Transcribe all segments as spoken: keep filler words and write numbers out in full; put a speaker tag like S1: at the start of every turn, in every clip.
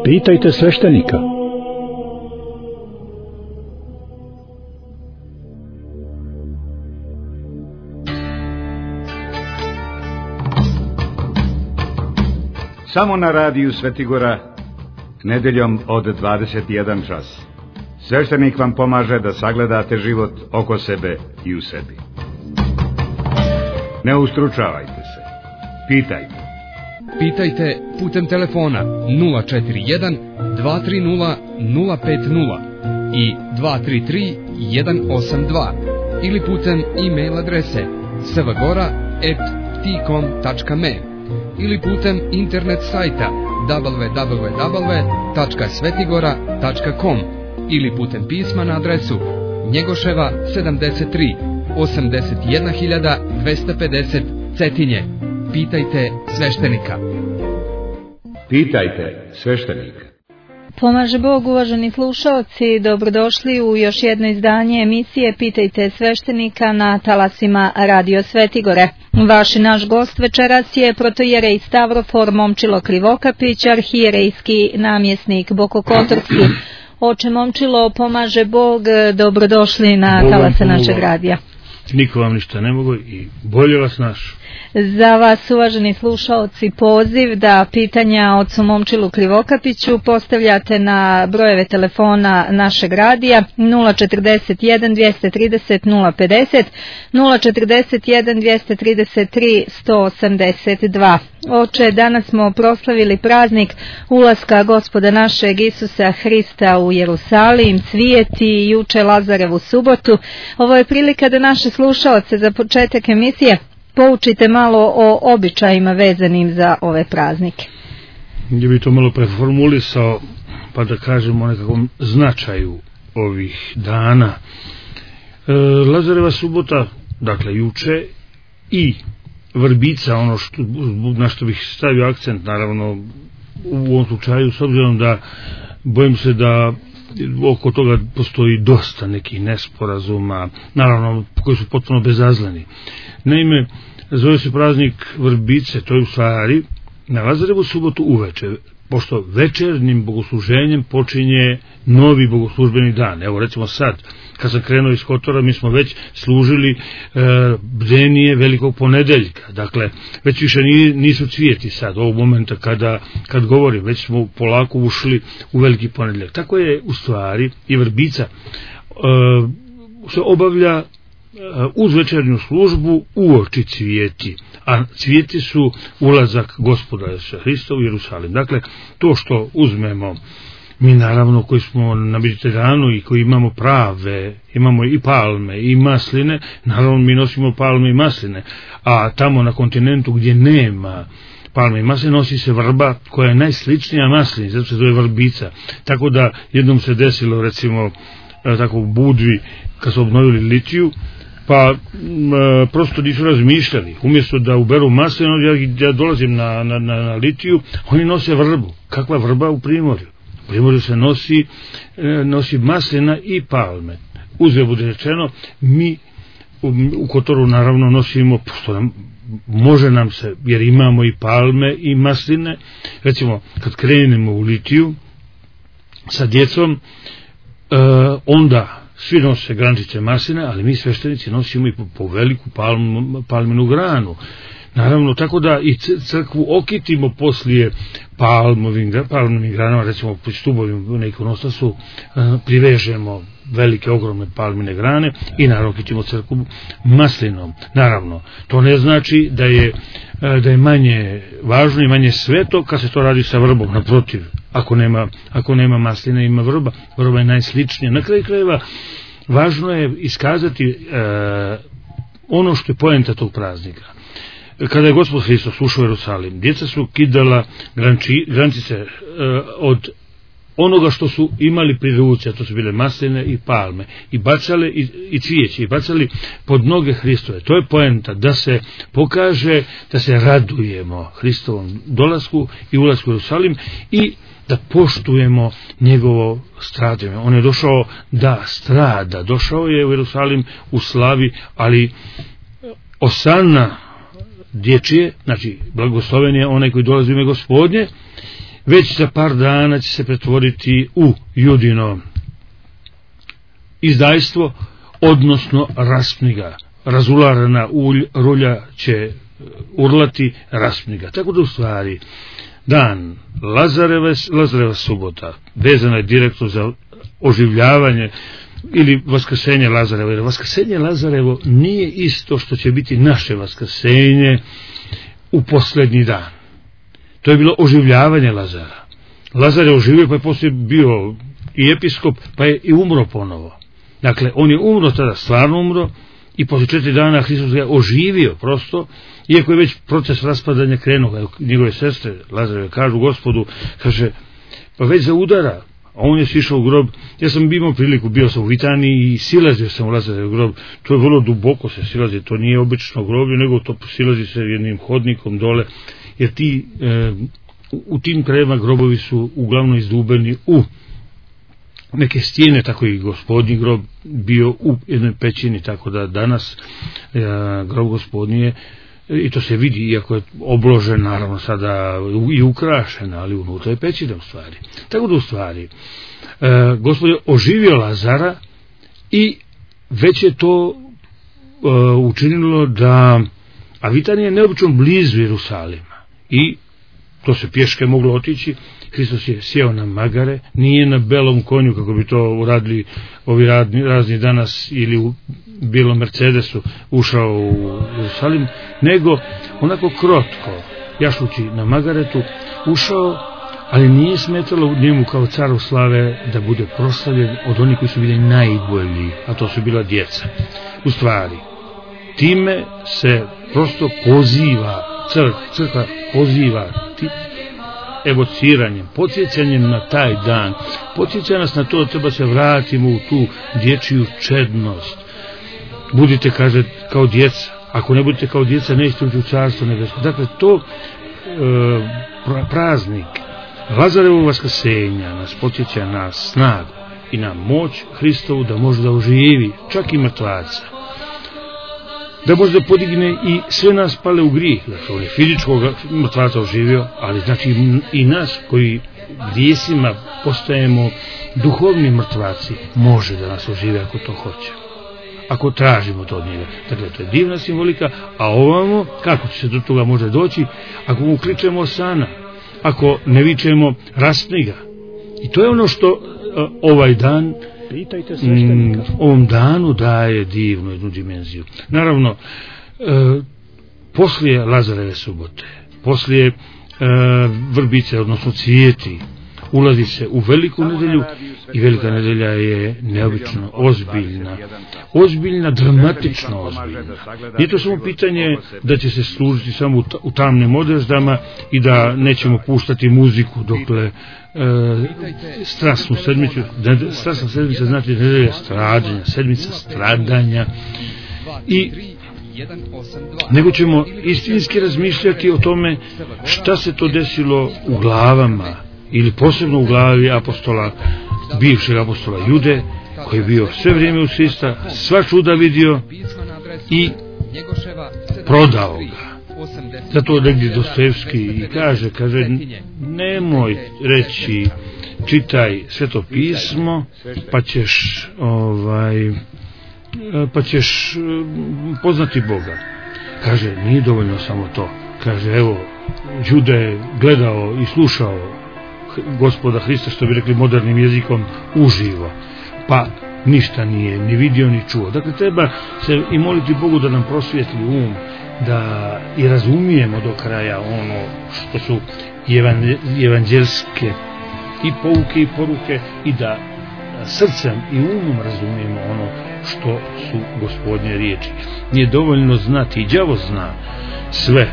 S1: Pitajte sveštenika.
S2: Samo na radiju Svetigora, nedeljom od dvadeset jedan čas. Sveštenik vam pomaže da sagledate život oko sebe i u sebi. Ne ustručavajte se. Pitajte.
S3: Pitajte putem telefona nula četiri jedan, dva tri nula, nula pet nula i dva tri tri, jedan osam dva ili putem e-mail adrese svgora at tcom tačka me ili putem internet sajta w w w tačka svetigora tačka com ili putem pisma na adresu Njegoševa sedamdeset tri, osamdeset jedna hiljada dvesta pedeset Cetinje. Pitajte sveštenika.
S2: Pitajte sveštenika.
S4: Pomaže Bog, uvaženi slušalci, dobrodošli u još jedno izdanje emisije Pitajte sveštenika na talasima Radio Svetigore. Vaš i naš gost večeras je protojerej Stavrofor Momčilo Krivokapić, arhijerejski namjesnik Bokokotorski. Oče Momčilo, pomaže Bog, dobrodošli na
S5: Bogom
S4: talase
S5: pomoga.
S4: našeg radija.
S5: Niko vam ništa ne mogu i bolje vas naš.
S4: Za vas, uvaženi slušaoci, poziv da pitanja ocu Momčilu Krivokapiću postavljate na brojeve telefona našeg radija nula četrdeset jedan, dvjesto trideset, nula pedeset, nula četrdeset jedan, dvjesto trideset tri, sto osamdeset dva. Oče, danas smo proslavili praznik ulaska Gospoda našeg Isusa Hrista u Jerusalim, cvijeti, juče Lazarevu subotu. Ovo je prilika da naše slušaoce za početak emisije poučite malo o običajima vezanim za ove praznike.
S5: Gdje bi to malo preformulisao, pa da kažemo o nekakvom značaju ovih dana. E, Lazareva subota, dakle juče, i vrbica, ono što, na što bih stavio akcent, naravno u ovom slučaju, s obzirom da bojim se da oko toga postoji dosta nekih nesporazuma, naravno koji su potpuno bezazleni. Naime, zove se praznik vrbice, to je u stvari na Lazarevu subotu uveče, pošto večernjim bogosluženjem počinje novi bogoslužbeni dan. Evo recimo sad, kad sam krenuo iz Kotora, mi smo već služili e, bdenije velikog ponedeljka, dakle već više nisu cvijeti sad ovog momenta kada kad govorim, već smo polako ušli u veliki ponedeljak. Tako je u stvari i vrbica e, se obavlja uz večernju službu uoči cvijeti, a cvijeti su ulazak Gospoda Isusa Hrista u Jerusalim. Dakle, to što uzmemo, mi naravno koji smo na Mediteranu i koji imamo prave, imamo i palme i masline, naravno mi nosimo palme i masline, a tamo na kontinentu gdje nema palme i masline nosi se vrba koja je najsličnija maslini, zato se zove vrbica. Tako da jednom se desilo, recimo, tako u Budvi, kad su obnovili litiju, pa m, prosto nisu razmišljali, umjesto da uberu maslinu, ja, ja dolazim na, na, na, na litiju, oni nose vrbu. Kakva vrba u Primorju? U Primorju se nosi, nosi maslina i palme. Uzve bude rečeno, mi u, u Kotoru naravno nosimo, pošto nam, može nam se, jer imamo i palme i masline, recimo kad krenemo u litiju sa djecom, e, onda svi nose grančice masline, ali mi sveštenici nosimo i po, po veliku palmu, palminu granu. Naravno, tako da i crkvu okitimo poslije palmovim, palmovim granama, recimo po stubovima na ikonostasu privežemo velike, ogromne palmine grane i naravno okitimo crkvu maslinom. Naravno, to ne znači da je, da je manje važno i manje sveto kad se to radi sa vrbom, naprotiv. Ako nema, ako nema masline, ima vrba, vrba je najsličnija. Na kraju krajeva, važno je iskazati e, ono što je poenta tog praznika. Kada je Gospod Hristos ušao u Jerusalim, djeca su kidala granči, grančice e, od onoga što su imali pri ruci, a to su bile masline i palme, i bacale i, i cvijeće, i bacali pod noge Hristove. To je poenta, da se pokaže, da se radujemo Hristovom dolasku i ulasku u Jerusalim i da poštujemo njegovo stradanje. On je došao da strada, došao je u Jerusalim u slavi, ali osana dječje, znači blagosloven je onaj koji dolazi u ime Gospodnje, već za par dana će se pretvoriti u judino izdajstvo, odnosno raspniga. Razularana ulj, rulja će urlati, raspniga. Tako da u stvari dan Lazareve, Lazareva subota vezana je direktno za oživljavanje ili vaskrsenje Lazareva. Jer vaskrsenje Lazarevo nije isto što će biti naše vaskrsenje u posljednji dan. To je bilo oživljavanje Lazara. Lazar je oživio, pa je poslije bio i episkop, pa je i umro ponovo. Dakle, on je umro tada, stvarno umro, i poslije četiri dana Hristos ga je oživio prosto, iako je već proces raspadanja krenuo. Njegove sestre Lazareve kažu Gospodu, kaže, pa već za udara, a on je sišao u grob. Ja sam imao priliku, bio sam u Vitaniji i silazio sam u Lazarev grob. To je vrlo duboko se silazi, to nije obično groblje, nego to silazi se jednim hodnikom dole, jer ti e, u tim krajevima grobovi su uglavnom izdubeni u neke stijene, tako i Gospodnji grob bio u jednoj pećini, tako da danas e, grob Gospodnji je, i to se vidi, iako je obložen naravno sada i ukrašen, ali unutra je pećina u stvari. Tako da u stvari e, Gospod je oživio Lazara i već je to e, učinilo da, a Vitanija je neobično blizu Jerusalima i to se pješke moglo otići. Hristos je sjeo na magare, nije na belom konju kako bi to uradili ovi radni, razni danas, ili u bilom Mercedesu ušao u Jerusalim, nego onako krotko, jašući na magaretu, ušao, ali nije smetalo njemu kao caru slave da bude proslavljen od onih koji su bili najbolji, a to su bila djeca. U stvari, time se prosto poziva, crkva, crkva poziva ti, evociranjem, podsjećanjem na taj dan, podsjeća nas na to da treba se vratimo u tu dječju čednost. Budite, kaže, kao djeca. Ako ne budete kao djeca, nećete ući u carstvo nebesko. Dakle, to e, praznik Lazarevog vaskrsenja nas podsjeća na snagu i na moć Hristovu da može da oživi čak i mrtvaca, da može da podigne i sve nas pale u grijeh. Znači, on je fizičkog mrtvaca oživio, ali znači i nas koji grijesima postajemo duhovni mrtvaci, može da nas oživi ako to hoće, ako tražimo to od njega. Dakle, to je divna simbolika, a ovamo, kako će se do toga može doći, ako mu kličemo Osana, ako ne vičemo raspni ga. I to je ono što uh, ovaj dan mm, ovom danu daje divnu jednu dimenziju. Naravno, uh, poslije Lazareve subote, poslije uh, vrbice, odnosno cvijeti, ulazi se u veliku nedelju i velika nedelja je neobično ozbiljna, ozbiljna, dramatično ozbiljna. Nije to samo pitanje da će se služiti samo u tamnim odjezdama i da nećemo puštati muziku dokle e, strasnu sedmicu. Strasna sedmica znači nedelja stradanja, sedmica stradanja, i nego ćemo istinski razmišljati o tome šta se to desilo u glavama, ili posebno u glavi apostola, bivšeg apostola Jude, koji je bio sve vrijeme uz Hrista, sva čuda vidio i prodao ga. Zato negdje Dostojevski i kaže, kaže, nemoj reći čitaj Sveto pismo, pa ćeš ovaj pa ćeš poznati Boga. Kaže, nije dovoljno samo to. Kaže, evo, Juda je gledao i slušao Gospoda Hrista, što bi rekli modernim jezikom, uživo, pa ništa nije ni vidio ni čuo. Dakle, treba se i moliti Bogu da nam prosvijetli um, da i razumijemo do kraja ono što su evanđelske i pouke i poruke, i da srcem i umom razumijemo ono što su Gospodnje riječi. Nije dovoljno znati, i đavo zna sve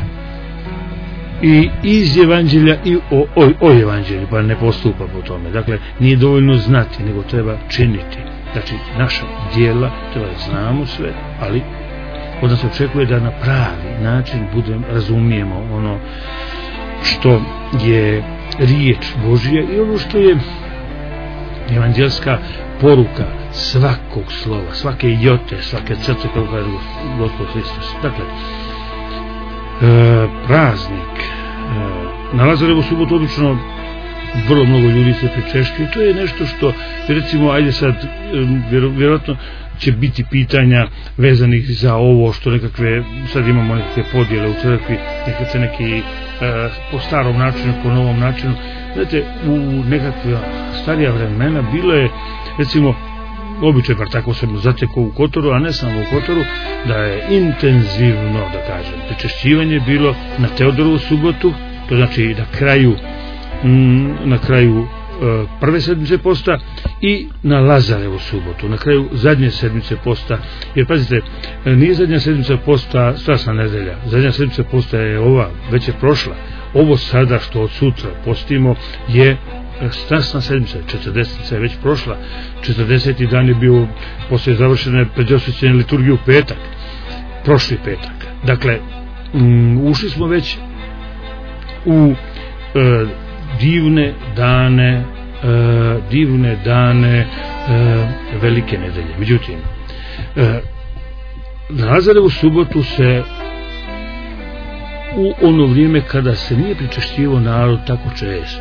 S5: i iz evanđelja i o, o, o evanđelju, pa ne postupa po tome. Dakle, nije dovoljno znati, nego treba činiti. Znači, naša djela treba da znamo sve, ali od nas očekuje da na pravi način budem, razumijemo ono što je riječ Božja i ono što je evanđelska poruka svakog slova, svake jote, svake crte, kako kaže Gospod Hristos. Dakle, e, praznik e, na Lazarevu subotu obično vrlo mnogo ljudi se pričešćuje. To je nešto što, recimo, ajde sad, vjerojatno će biti pitanja vezanih za ovo što nekakve, sad imamo nekakve podjele u crkvi, nekakve neki e, po starom načinu, po novom načinu. Znate, u nekakve starija vremena bilo je, recimo, običaj, bar tako sam zatekao u Kotoru, a ne samo u Kotoru, da je intenzivno, da kažem, pričešćivanje bilo na Teodorovu subotu, to znači na kraju mm, na kraju e, prve sedmice posta i na Lazarevu subotu, na kraju zadnje sedmice posta, jer pazite, nije zadnja sedmica posta Strasna nedelja, zadnja sedmica posta je ova, već je prošla. Ovo sada što od sutra postimo je Strasna sedmica, četrdesetica je već prošla, četrdeseti dan je bio posle završene predosvećene liturgije u petak, prošli petak. Dakle, um, ušli smo već u e, divne dane e, divne dane e, velike nedelje. Međutim, e, na Lazarevu subotu se u ono vrijeme kada se nije pričešćivao narod tako često,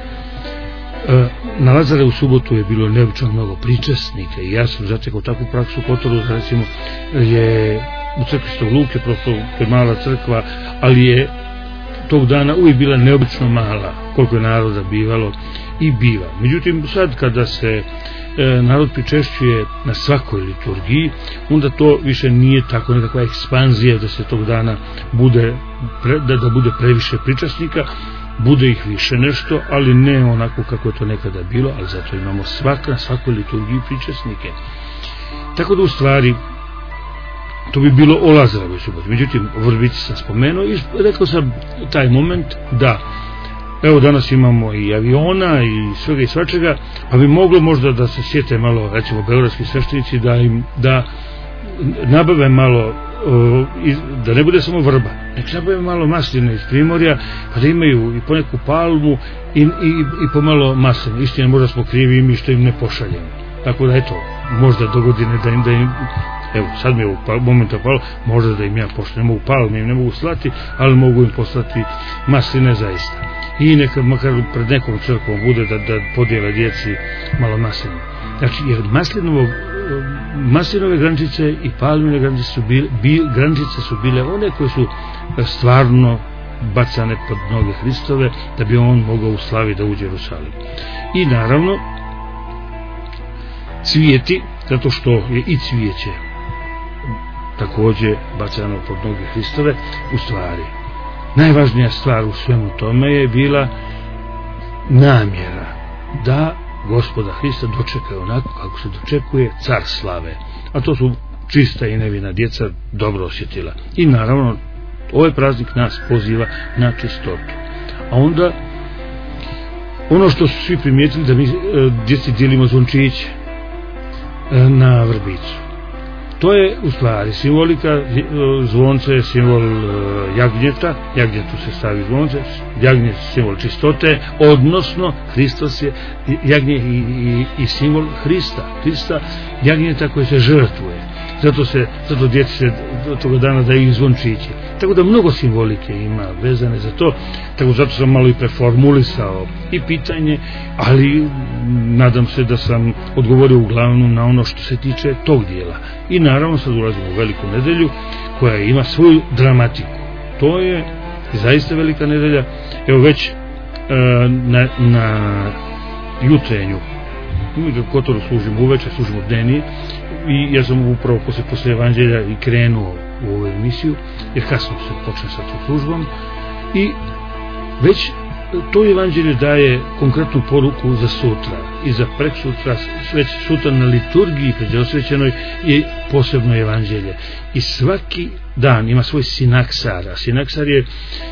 S5: na Lazarevu subotu je bilo neobično mnogo pričesnika i ja sam zatekao takvu praksu u Kotoru, recimo je u crkvi Svetog Luke, prosto to je mala crkva, ali je tog dana uvijek bila neobično mala, koliko je naroda bivalo i biva. Međutim, sad kada se e, narod pričešćuje na svakoj liturgiji, onda to više nije tako nekakva ekspanzija da se tog dana bude, pre, da, da bude previše pričasnika, bude ih više nešto, ali ne onako kako je to nekada bilo, ali zato imamo svak, na svakoj liturgiji pričasnike. Tako da u stvari to bi bilo o Lazarovoj suboti. Međutim, o Vrbici sam spomenuo i rekao sam taj moment da evo danas imamo i aviona i svega i svačega, pa bi moglo možda da se sjete malo, recimo beogradski sveštenici, da im da nabave malo, da ne bude samo vrba, nek nabave malo masline iz Primorja, pa da imaju i poneku palmu i, i, i pomalo masline. Istina, možda smo krivi i mi što im ne pošaljemo. Tako da eto, možda do godine da im, da im evo, sad mi je u momentu palo, možda da im ja pošaljem, ne mogu palmu, im ne mogu slati, ali mogu im poslati masline zaista. I neka makar pred nekom crkvom bude da, da podijele djeci malo masline. Znači, jer maslinovo maslinove grančice i palmine grančice su bile, bi, grančice su bile one koje su stvarno bacane pod noge Hristove da bi on mogao u slavi da uđe u Jerusalim. I naravno cvijeti, zato što je i cvijeće također bacano pod noge Hristove. U stvari najvažnija stvar u svemu tome je bila namjera da Gospoda Hrista dočeka onako kako se dočekuje car slave, a to su čista i nevina djeca dobro osjetila. I naravno ovaj praznik nas poziva na čistotu. A onda ono što su svi primijetili, da mi djeci dijelimo zvončiće na vrbicu. To je u stvari simbolika, zvonce je simbol jagnjeta, jagnjetu se stavi zvonce, jagnjet je simbol čistote, odnosno Hristos je jagnje i, i, i simbol Hrista, Hrista jagnjeta koji se žrtvuje. Zato se, zato djeci se toga dana daju zvončići. Tako da mnogo simbolike ima vezane za to, tako zato sam malo i preformulisao i pitanje, ali nadam se da sam odgovorio uglavnom na ono što se tiče tog dijela. I naravno sad ulazimo u veliku nedelju koja ima svoju dramatiku. To je zaista velika nedelja. Evo već e, na, na jutrenju, mi ga Kotoru služimo uveče, služimo dnevni, i ja sam upravo posle, posle evanđelja i krenuo u ovu emisiju, jer kasno se počne sa tom službom, i već to evanđelje daje konkretnu poruku za sutra i za preksutra, već sutra na liturgiji predosvećenoj je posebno evanđelje. I svaki dan ima svoj sinaksar, a sinaksar je e,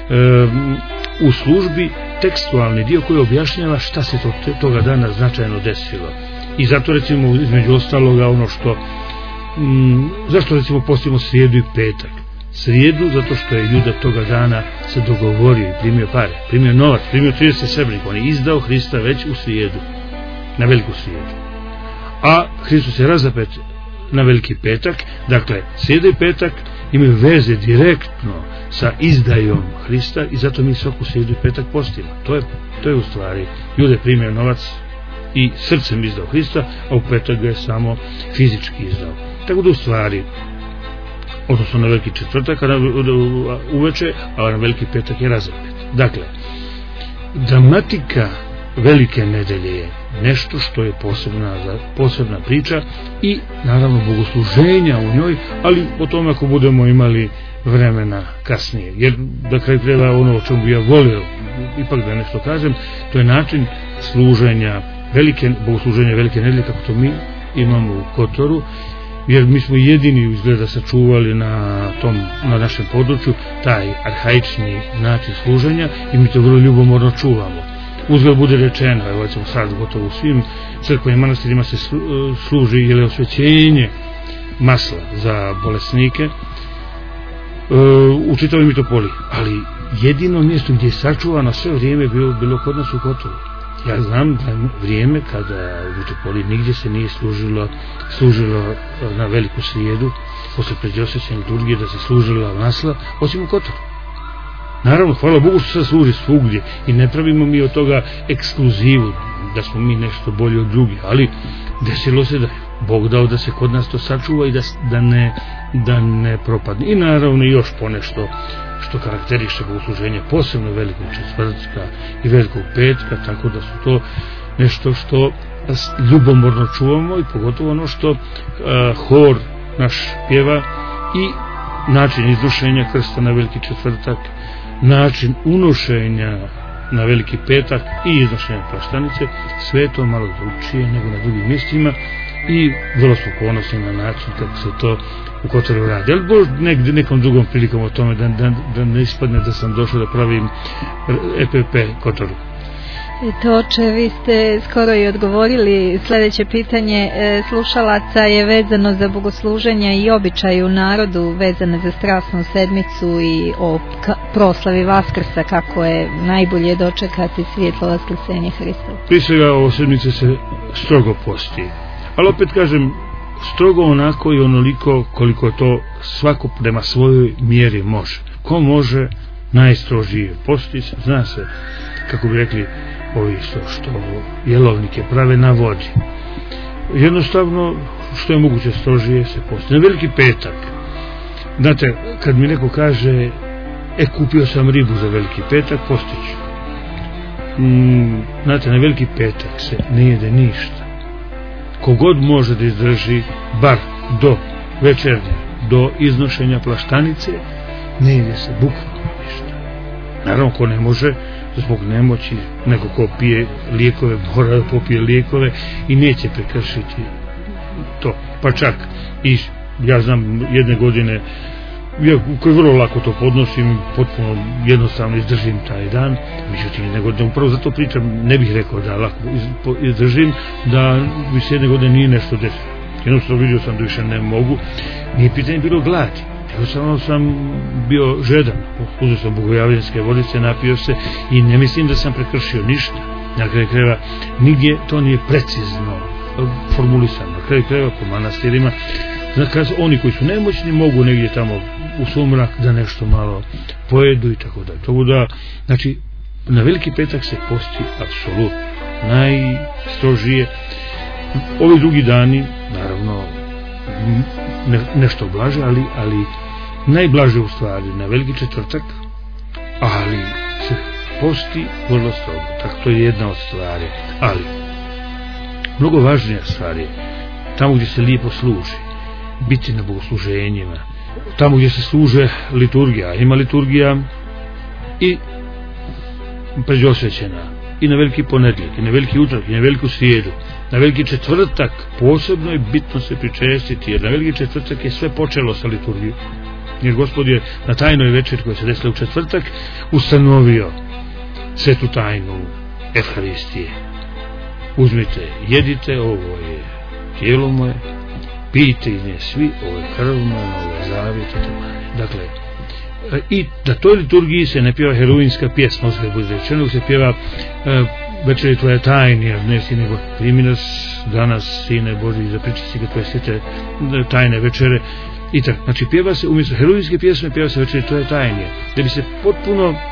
S5: u službi tekstualni dio koji objašnjava šta se to, toga dana značajno desilo. I zato recimo između ostaloga ono što m, zašto recimo postimo srijedu i petak. Srijedu zato što je Juda toga dana se dogovorio i primio pare, primio novac, primio trideset srebrnika, on je izdao Hrista već u srijedu, na veliku srijedu. A Hristos je razapet na veliki petak. Dakle, srijeda i petak imaju veze direktno sa izdajom Hrista i zato mi svaku srijedu i petak postimo. To je, to je u stvari, Jude primio novac i srcem izdao Hrista, a u petak ga je samo fizički izdao. Tako da u stvari, odnosno na veliki četvrtak uveče, a na veliki petak je razapet. Dakle, dramatika velike nedelje je nešto što je posebna, posebna priča i naravno bogosluženja u njoj, ali o tome ako budemo imali vremena kasnije, jer da kraj treba ono o čemu bi ja volio ipak da nešto kažem, to je način služenja velike, bogosluženja velike nedelje kako to mi imamo u Kotoru, jer mi smo jedini izgleda sačuvali na tom, na našem području taj arhaični način služenja i mi to vrlo ljubomorno čuvamo. Uzgled bude rečeno, evo ćemo sad gotovo u svim crkvenim manastirima se služi ili osvećenje masla za bolesnike u čitavoj Mitopoli, ali jedino mjesto gdje je sačuvano sve vrijeme bilo, bilo kod nas u Kotoru. Ja znam da vrijeme kada u Mitopoli nigdje se nije služilo, služilo na veliku srijedu posle pređosvećenja liturgije da se služila masla, osim u Kotoru. Naravno, hvala Bogu što se služi svugdje i ne pravimo mi od toga ekskluzivu da smo mi nešto bolji od drugih, ali desilo se da je Bog dao da se kod nas to sačuva i da, da, ne, da ne propadne. I naravno još ponešto što karakteriše bogosluženje, posebno velikog četvrtka i velikog petka, tako da su to nešto što ljubomorno čuvamo i pogotovo ono što uh, hor naš pjeva i način izrušenja krsta na veliki četvrtak, način unošenja na veliki petak i iznošenja plaštanice, sve to malo drugčije nego na drugim mjestima i vrlo smo ponosni na način kako se to u Kotoru radi. Ali možda negdje nekom drugom prilikom o tome da, da, da ne ispadne da sam došao da pravim E P P Kotoru.
S4: Eto, oče, vi ste skoro i odgovorili. Sljedeće pitanje e, slušalaca je vezano za bogosluženja i običaj u narodu vezane za Strasnu sedmicu i o ka, proslavi Vaskrsa, kako je najbolje dočekati svjetlo Vaskrsenje Hristova.
S5: Prije svega ovo sedmice se strogo posti, ali opet kažem strogo onako i onoliko koliko to svako prema svojoj mjeri može. Ko može najstrožije posti, zna se, kako bi rekli ovi što, što jelovnike prave na vodi. Jednostavno, što je moguće strožije se posti. Na veliki petak, znate, kad mi neko kaže e, kupio sam ribu za veliki petak, postiću. Mm, znate, na veliki petak se ne jede ništa. Kogod može da izdrži bar do večernje, do iznošenja plaštanice, ne jede se bukvalno ništa. Naravno, ko ne može zbog nemoći, nego ko pije lijekove mora da popije lijekove i neće prekršiti to. Pa čak i ja znam jedne godine ja koji vrlo lako to podnosim, potpuno jednostavno izdržim taj dan, međutim jedne godine, upravo zato pričam, ne bih rekao da lako izdržim, da mi se jedne godine nije nešto desilo. Jednostavno vidio sam da više ne mogu, nije pitanje bilo gladi, jednostavno sam bio žedan, uzeo sam bogojavljanske vodice, napio se i ne mislim da sam prekršio ništa. Na kraju krajeva nigdje to nije precizno formulisano. Na kraju krajeva po manastirima, znači oni koji su nemoćni mogu negdje tamo u sumrak da nešto malo pojedu i tako dalje. To da, znači, na veliki petak se posti apsolutno najstrožije. Ovi drugi dani, naravno, ne, nešto blaže, ali, ali najblaže u stvari na veliki četvrtak, ali se posti vrlo strogo. Tako to je jedna od stvari. Ali, mnogo važnija stvar je tamo gdje se lijepo služi, biti na bogosluženjima, tamo gdje se služe liturgija, ima liturgija i pređosvećena, i na veliki ponedjeljak, i na veliki utorak, i na veliku srijedu, na veliki četvrtak posebno je bitno se pričestiti, jer na veliki četvrtak je sve počelo sa liturgijom, jer Gospod je na tajnoj večeri koja se desila u četvrtak ustanovio svetu tajnu Evharistije. Uzmite, jedite, ovo je tijelo moje, pijte iz nje svi, ovo je krv moja, ovo je zavjet i tako. Dakle, i da toj liturgiji se ne pjeva heroinska pjesma, uzgled bude rečeno, se pjeva e, večeri tvoja tajni, a ne sine Boži, primi nas danas, sine Boži, zapriči si ga tvoje svete tajne večere, I tako, znači pjeva se umjesto heruvijske pjesme, pjeva se večeri, to je tajnije, da bi se potpuno e,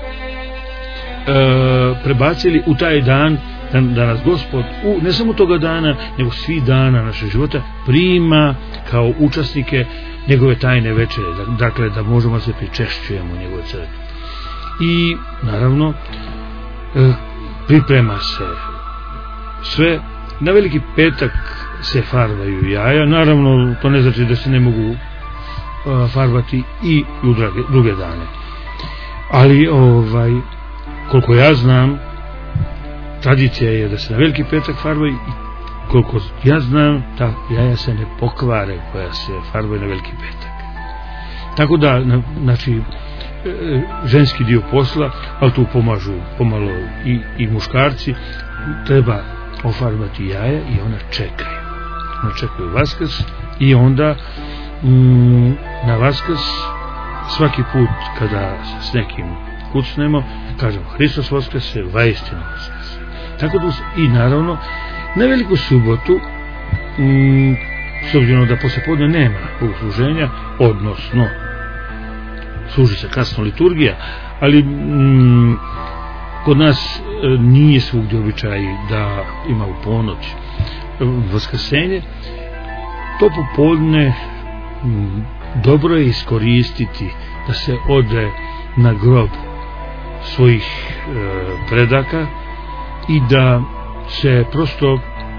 S5: prebacili u taj dan, da, da nas Gospod u, ne samo toga dana, nego svih dana našeg života prima kao učesnike njegove tajne večere, dakle da možemo se pričešćujemo u njegove crkvi. I naravno e, priprema se sve. Na Veliki petak se farbaju jaja, naravno to ne znači da se ne mogu uh, farbati i u druge, druge dane, ali ovaj, koliko ja znam, tradicija je da se na Veliki petak farbaju i koliko ja znam, ta jaja se ne pokvare koja se farbaju na Veliki petak. Tako da, na, znači, ženski dio posla, ali tu pomažu pomalo i, i muškarci, treba ofarbati jaja i ona čekaju. Ona čekaju Vaskrs i onda mm, na Vaskrs svaki put kada s nekim kucnemo, kažemo Hristos Voskrese, vaistinu Voskrese. Tako da, i naravno, na Veliku subotu, mm, s obzirom da poslijepodne nema bogosluženja, odnosno služi se kasno liturgija, ali mm, kod nas e, nije svugdje običaj da ima u ponoć e, vaskrsenje. To popodne m, dobro je iskoristiti da se ode na grob svojih e, predaka i da se prosto,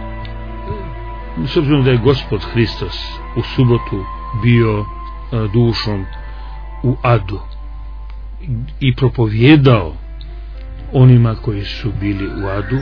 S5: s obzirom da je Gospod Hristos u subotu bio e, dušom u adu i propovjedao onima koji su bili u adu,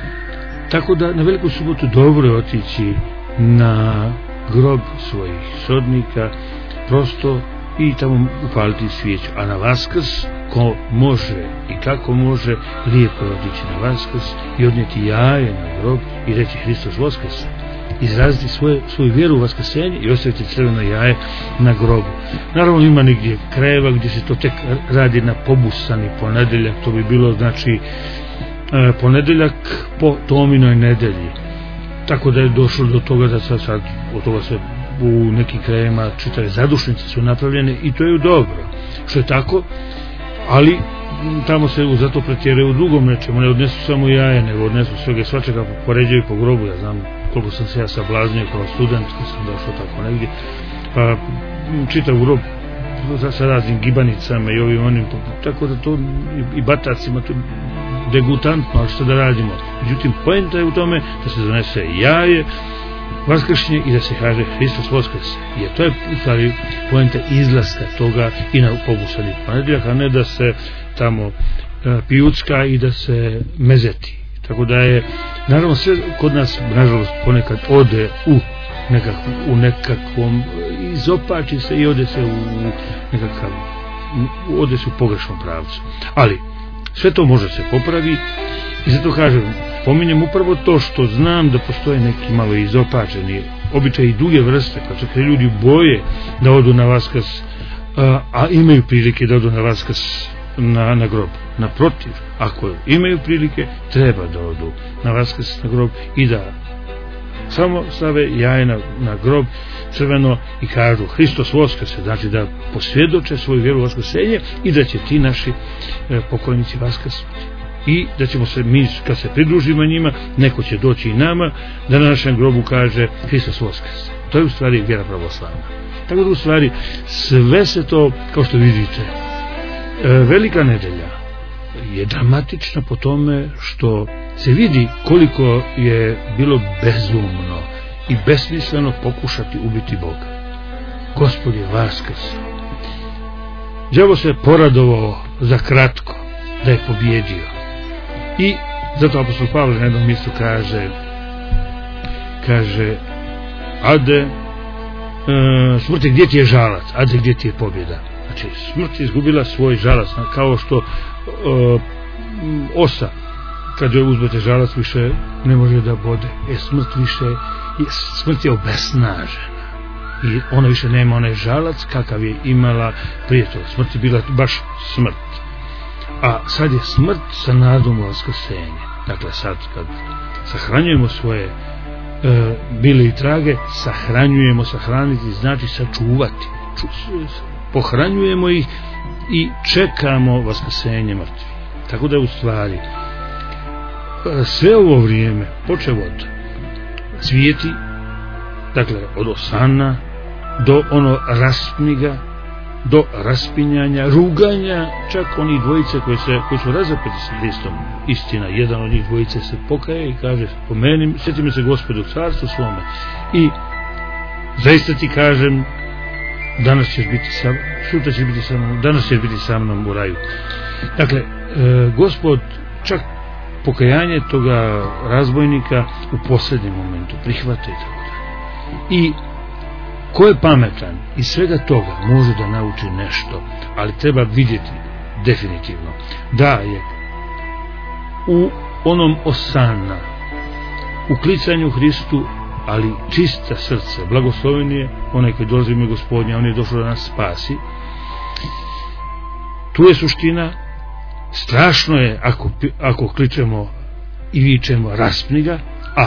S5: tako da na Veliku subotu dobro je otići na grob svojih srodnika prosto i tamo upaliti svijeću, a na Vaskrs ko može i kako može, lijepo je otići na Vaskrs i odnijeti jaje na grob i reći Hristos Voskrese, izraziti svoje, svoju vjeru u vaskrsenje i ostaviti crveno jaje na grobu. Naravno ima negdje krajeva gdje se to tek radi na pobusani ponedjeljak, to bi bilo znači e, ponedjeljak po Tominoj nedelji, tako da je došlo do toga da sad, sad od toga se u nekim krajevima čitave zadušnice su napravljene i to je dobro što je tako, ali tamo se zato pretjeruje u drugom nečemu, ne odnesu samo jaje, nego odnesu svega i svačega, poređaju po grobu. Ja znam koliko sam se ja sablaznio kao student kad sam došao tako negdje, pa čitav grob sa raznim gibanicama i ovim onim, tako da to i batacima to degutantno, ali što da radimo. Međutim, poenta je u tome da se donese jaje vaskršnje i da se kaže Hristos Voskrese, jer to je u stvari poenta izlaska toga i na pobusani ponedjeljak, a ne da se tamo uh, pijucka i da se mezeti. Tako da je, naravno, sve kod nas, nažalost, ponekad ode u nekakvom, u nekakvom, izopači se i ode se u nekakav, ode se u pogrešnom pravcu. Ali, sve to može se popravi i zato kažem, pominjem upravo to što znam da postoje neki malo izopačeni običaji i druge vrste, pa čak i ljudi boje da odu na Vaskrs, a, a imaju prilike da odu na Vaskrs na, na grob. Naprotiv, ako imaju prilike, treba da odu na Vaskrs na grob i da samo stave jaje na, na grob crveno i kažu Hristos Voskrese, znači da posvjedoče svoju vjeru u vaskrsenje i da će ti naši e, pokojnici vaskrsnuti. I da ćemo se, mi kad se pridružimo njima, neko će doći i nama da na našem grobu kaže Hristos Voskrese. To je u stvari vjera pravoslavna. Tako da u stvari sve se to, kao što vidite, e, Velika nedelja je dramatična po tome što se vidi koliko je bilo bezumno i besmisleno pokušati ubiti Boga. Gospod je vaskrsao. Đavo se poradovao za kratko da je pobjedio. I zato apostol Pavle na jednom mjestu kaže kaže Ade, e, smrti, gdje ti je žalac? Ade, gdje ti je pobjeda? Znači, smrt je izgubila svoj žalac, kao što e, osa kad joj uzmete žalac više ne može da bode. E, smrt više je, smrt je obesnažena i ona više nema onaj žalac kakav je imala prije toga. Smrt je bila baš smrt, a sad je smrt sa nadom vaskrsenja. Dakle, sad kad sahranjujemo svoje e, bile i trage, sahranjujemo, sahraniti znači sačuvati, Ču, pohranjujemo ih i čekamo vaskrsenje mrtvih. Tako da u stvari sve ovo vrijeme, počev od cvijeti, dakle od osana do ono raspniga, do raspinjanja, ruganja, čak oni dvojice koji, se, koji su razapeti sa Hristom, istina, jedan od njih dvojice se pokaje i kaže, pomeni, sjeti me se Gospodu carstvu svome, i zaista ti kažem, danas ćeš biti sa, sutra ćeš biti sa mnom, danas ćeš biti sa mnom u raju. Dakle, e, Gospod čak pokajanje toga razbojnika u posljednjem momentu prihvata i tako dalje. I ko je pametan iz svega toga može da nauči nešto, ali treba vidjeti definitivno da je u onom osana, u klicanju Hristu, ali čista srce, blagosloven je onaj koji dolazi u ime Gospodnja, on je došao da nas spasi. Tu je suština. Strašno je ako, ako kličemo i vičemo raspni ga, a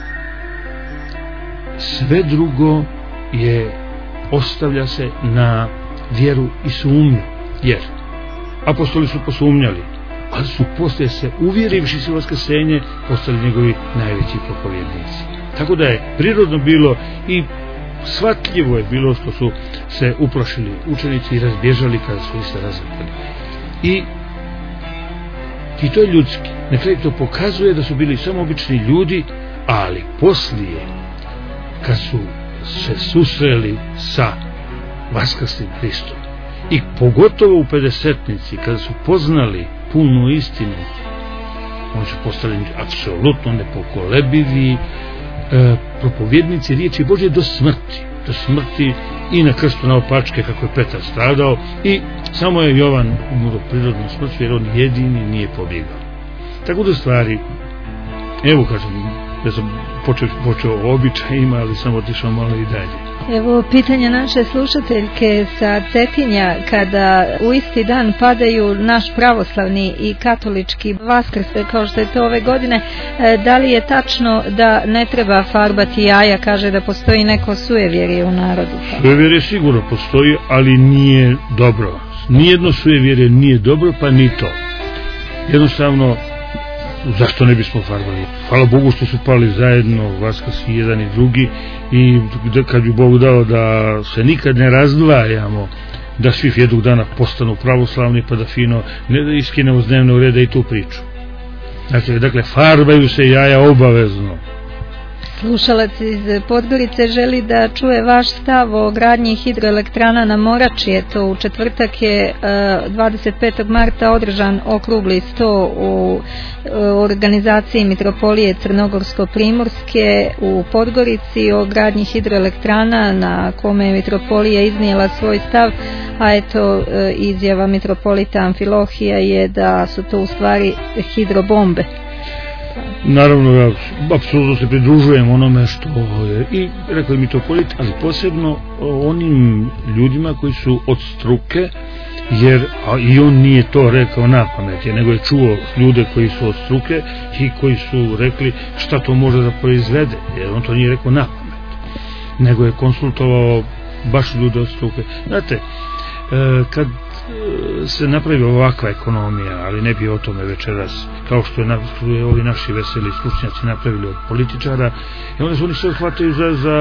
S5: sve drugo je, ostavlja se na vjeru i sumnju, jer apostoli su posumnjali, ali su poslije se, uvjerivši se u vaskrsenje, postali njegovi najveći propovjednici. Tako da je prirodno bilo i shvatljivo je bilo što su se uplašili učenici i razbježali kada su ih se razapeli. I I to je ljudski. Na kraju to pokazuje da su bili samo obični ljudi, ali poslije, kad su se susreli sa vaskrslim Hristom, i pogotovo u pedesetnici, kada su poznali punu istinu, oni su postali apsolutno nepokolebivi e, propovjednici riječi Božje do smrti. Do smrti i na krstu naopačke, kako je Petar stradao, i samo je Jovan umro prirodnom smrću, jer on jedini nije pobjegao. Tako da stvari, evo kažem, ja sam počeo, počeo o običajima, ali sam otišao malo i dalje.
S4: Evo pitanje naše slušateljke sa Cetinja, kada u isti dan padaju naš pravoslavni i katolički Vaskrs, kao što je to ove godine, da li je tačno da ne treba farbati jaja, kaže da postoji neko sujevjerje u narodu?
S5: Sujevjerje sigurno postoji, ali nije dobro. Nijedno sujevjerje nije dobro, pa ni to. Jednostavno, zašto ne bismo farbali? Hvala Bogu što su pali zajedno Vaskrs i jedan i drugi, i kad bi Bog dao da se nikad ne razdvajamo, da svi jednog dana postanu pravoslavni, pa da fino ne iskinemo s dnevnog reda i tu priču. Dakle, dakle farbaju se jaja obavezno.
S4: Slušalac iz Podgorice želi da čuje vaš stav o gradnji hidroelektrana na Morači. Eto, u četvrtak je dvadeset petog marta održan okrugli sto u organizaciji Mitropolije Crnogorsko-Primorske u Podgorici o gradnji hidroelektrana, na kome je Mitropolija iznijela svoj stav, a eto izjava mitropolita Amfilohija je da su to u stvari hidrobombe.
S5: Naravno, ja apsolutno se pridružujem onome što je i rekao mitropolit, ali posebno onim ljudima koji su od struke, jer a i on nije to rekao na pamet, nego je čuo ljude koji su od struke i koji su rekli šta to može da proizvede, jer on to nije rekao na pamet, nego je konsultovao baš ljude od struke. Znate, kad se napravi ovakva ekonomija, ali ne bi o tome večeras, kao što je, što je ovi naši veseli stručnjaci napravili od političara, i onda su oni sve hvataju za, za,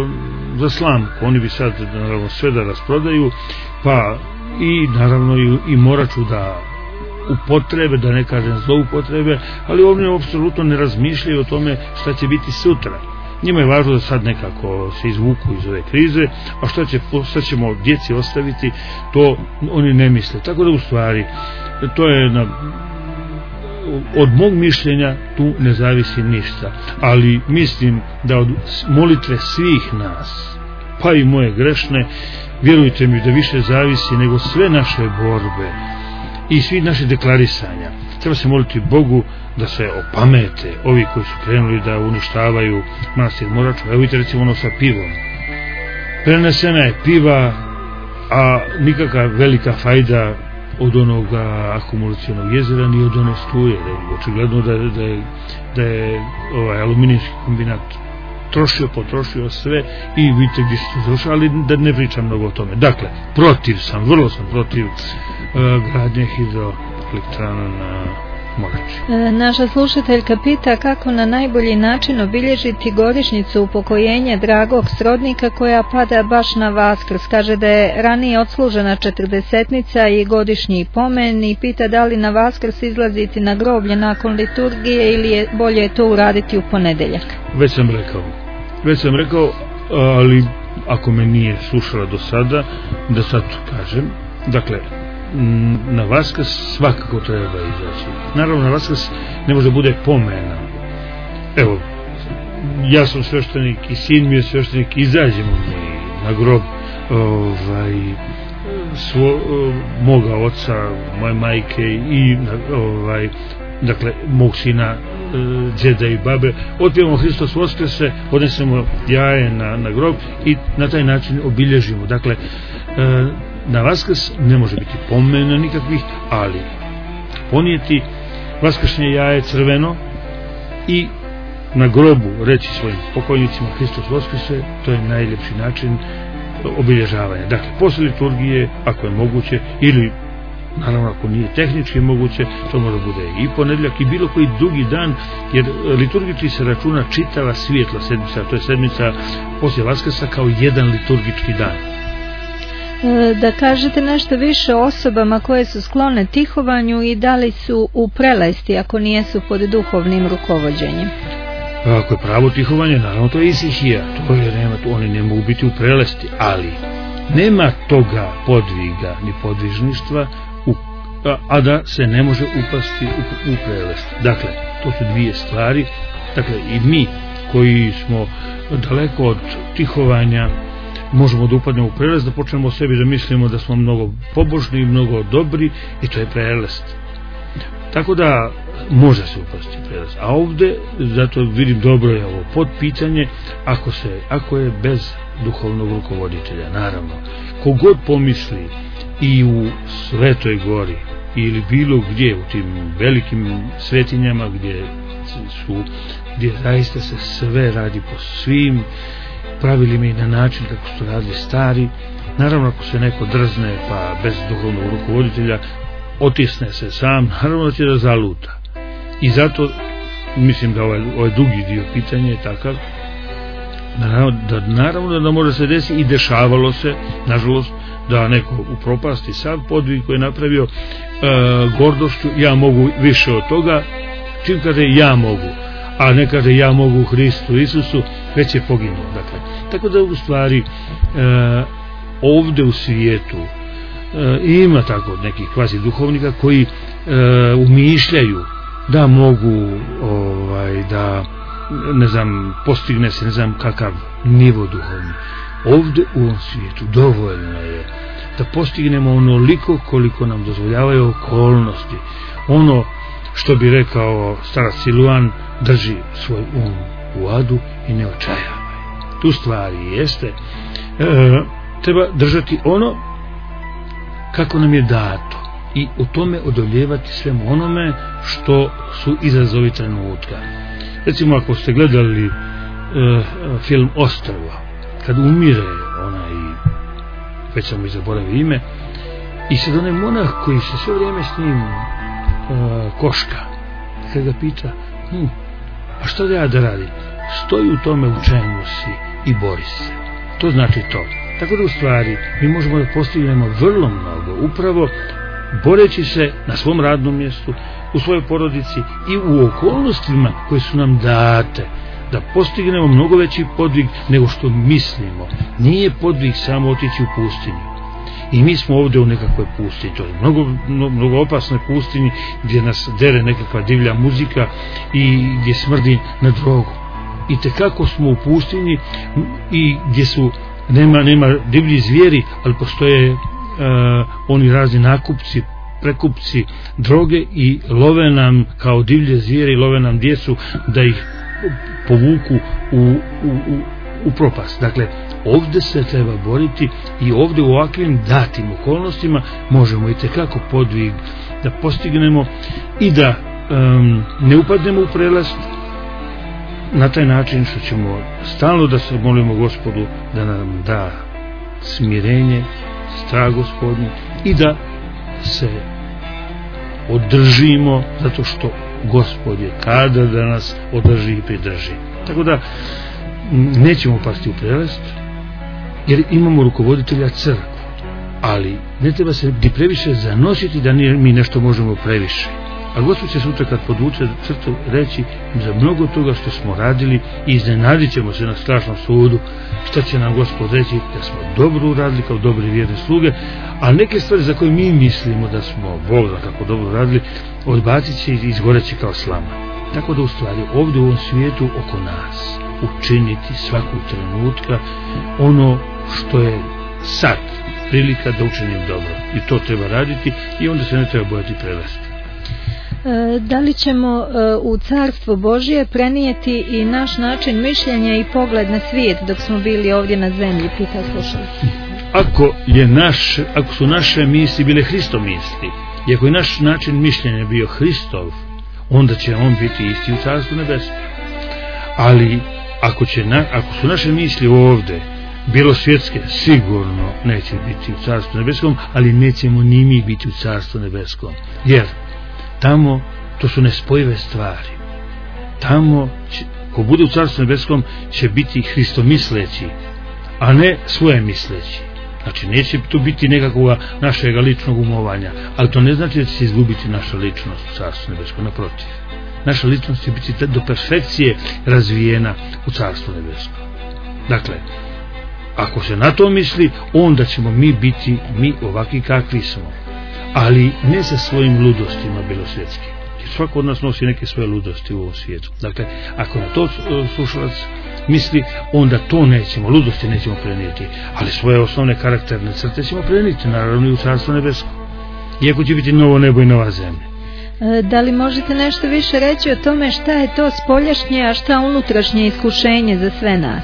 S5: za slamku. Oni bi sad naravno sve da rasprodaju, pa i naravno i, i Moraču da upotrebe, da ne kažem zloupotrebe, ali oni apsolutno ne razmišljaju o tome šta će biti sutra. Njima je važno da sad nekako se izvuku iz ove krize, a šta, će, šta ćemo djeci ostaviti, to oni ne misle. Tako da u stvari, to je na, od mog mišljenja tu ne zavisi ništa, ali mislim da od molitve svih nas, pa i moje grešne, vjerujte mi da više zavisi nego sve naše borbe i svi naše deklarisanja. Treba se moliti Bogu da se opamete ovi koji su krenuli da uništavaju manastir Moraču. Evo vidite recimo ono sa pivom. Prenesena je piva, a nikakva velika fajda od onoga akumulacionog jezera ni od one struje. Očigledno da, da je, da je ovaj aluminijski kombinat trošio, potrošio sve i vidite gdje se to završilo, ali da ne pričam mnogo o tome. Dakle, protiv sam, vrlo sam protiv uh, gradnje hidroelektrana na Morači.
S4: Naša slušateljka pita kako na najbolji način obilježiti godišnjicu upokojenja dragog srodnika koja pada baš na Vaskrs. Kaže da je ranije odslužena četrdesetnica i godišnji pomen i pita da li na Vaskrs izlaziti na groblje nakon liturgije ili je bolje to uraditi u ponedeljak.
S5: Već sam rekao, već sam rekao, ali ako me nije slušala do sada, da sad kažem, dakle, na Vaskrs svakako treba izaći. Naravno, na Vaskrs ne može bude pomena. Evo, ja sam sveštenik i sin mi je sveštenik, izađemo mi na grob ovaj, svo, moga oca, moje majke i ovaj, dakle, mog sina, džeda i babe, otpjevamo Hristos Voskrese, odnesemo jaje na, na grob i na taj način obilježimo. Dakle, na Vaskrs ne može biti pomena nikakvih, ali ponijeti vaskršnje jaje crveno i na grobu reći svojim pokojnicima Hristos Voskrese, to je najljepši način obilježavanja. Dakle, posle liturgije, ako je moguće, ili naravno ako nije tehnički moguće, to može bude i ponedjeljak i bilo koji drugi dan, jer liturgički se računa čitava svijetla sedmica, to je sedmica poslije Vaskrsa kao jedan liturgički dan.
S4: Da kažete nešto više o osobama koje su sklone tihovanju i da li su u prelesti ako nijesu pod duhovnim rukovođenjem.
S5: Ako je pravo tihovanje, naravno to je isihija, to je, nema, to, oni ne mogu biti u prelesti, ali nema toga podviga ni podvižništva u, a, a da se ne može upasti u, u prelest. Dakle, to su dvije stvari. Dakle, i mi koji smo daleko od tihovanja možemo da upadnemo u prelest, da počnemo o sebi da mislimo da smo mnogo pobožni i mnogo dobri i to je prelest. Tako da može se upasti u prelest. A ovde, zato vidim dobro je ovo podpitanje, ako, se, ako je bez duhovnog rukovoditelja, naravno. Kogod pomisli i u Svetoj Gori ili bilo gdje u tim velikim svetinjama gdje su, gdje zaista se sve radi po svim pravilima i na način kako su radili stari, naravno ako se neko drzne pa bez duhovnog rukovoditelja otisne se sam, naravno da će da zaluta. I zato mislim da ovaj, ovaj dugi dio pitanja je takav, naravno da, naravno da može se desiti i dešavalo se, nažalost, da neko upropasti sav podvig koji je napravio e, gordošću, ja mogu više od toga, čim kaže ja mogu, a ne kaže ja mogu u Hristu Isusu, već je poginuo. Dakle, tako da u stvari e, ovde u svijetu e, ima tako nekih kvazi duhovnika koji e, umišljaju da mogu ovaj, da ne znam, postigne se ne znam kakav nivo duhovni. Ovde u ovom svijetu dovoljno je da postignemo onoliko koliko nam dozvoljavaju okolnosti. Ono što bi rekao starac Siluan, drži svoj um u adu i ne očajavaj. Tu stvari jeste, e, treba držati ono kako nam je dato i o tome odoljevati svemu onome što su izazovi trenutka. Recimo ako ste gledali e, film Ostrvo, kad umire onaj, već sam mi zaboravio ime, i sad onaj monah koji se sve vrijeme s njim e, koška, kad ga pita, hm, a što da ja da radim? Stoji u tome u čemu si i bori se. To znači to. Tako da u stvari mi možemo da postignemo vrlo mnogo, upravo boreći se na svom radnom mjestu, u svojoj porodici i u okolnostima koje su nam date, da postignemo mnogo veći podvig nego što mislimo. Nije podvig samo otići u pustinju. I mi smo ovdje u nekakvoj pustinji, to je mnogo, mnogo opasnoj pustinji gdje nas dere nekakva divlja muzika i gdje smrdi na drogu. I tekako smo u pustinji i gdje su, nema, nema divlji zvijeri, ali postoje uh, oni razni nakupci, prekupci droge i love nam kao divlje zvijeri, love nam djecu da ih povuku u, u, u, u propast. Dakle, ovdje se treba boriti i ovdje u ovakvim datim okolnostima možemo i tekako podvig da postignemo i da um, ne upadnemo u prelast na taj način što ćemo stalno da se molimo Gospodu da nam da smirenje, strah Gospodnji i da se održimo zato što Gospod je kada da nas održi i pridrži. Tako da nećemo pasti u prelest jer imamo rukovoditelja crkvu, ali ne treba se ni previše zanositi da mi nešto možemo previše. A Gospod će sutra kad podvuče crtu reći za mnogo toga što smo radili i iznenadit ćemo se na strašnom sudu šta će nam Gospod reći da smo dobro uradili kao dobri vjerne sluge, a neke stvari za koje mi mislimo da smo Bog da kako dobro radili odbacit će i izgoreći kao slama. Tako da u stvari ovdje u ovom svijetu oko nas učiniti svakog trenutka ono što je sad prilika da učinim dobro i to treba raditi i onda se ne treba bojati prelesti.
S4: Da li ćemo u Carstvo Božje prenijeti i naš način mišljenja i pogled na svijet dok smo bili ovdje na zemlji, pita slušalac.
S5: Ako, je naš, ako su naše misli bile Hristo misli i ako je naš način mišljenja bio Hristov, onda će on biti isti u Carstvu nebeskom. Ali ako, će na, ako su naše misli ovdje bjelosvjetske, sigurno neće biti u Carstvu nebeskom, ali nećemo ni mi biti u Carstvu nebeskom. Jer tamo to su nespojive stvari. Tamo će, ko bude u Carstvu nebeskom, će biti hristomisleći, a ne svoje misleći. Znači neće tu biti nekakvog našeg ličnog umovanja, ali to ne znači da će se izgubiti naša ličnost u Carstvu nebeskom, naprotiv. Naša ličnost će biti do perfekcije razvijena u Carstvu nebeskom. Dakle, ako se na to misli, onda ćemo mi biti mi ovakvi kakvi smo, ali ne sa svojim ludostima belosvjetskim. Jer svako od nas nosi neke svoje ludosti u ovom svijetu. Dakle, ako na to slušalac misli, onda to nećemo, ludosti nećemo prenijeti, ali svoje osnovne karakterne crte ćemo prenijeti, naravno i u Carstvo nebesko. Iako će biti novo nebo i nova zemlja.
S4: Da li možete nešto više reći o tome šta je to spoljašnje, a šta unutrašnje iskušenje za sve nas?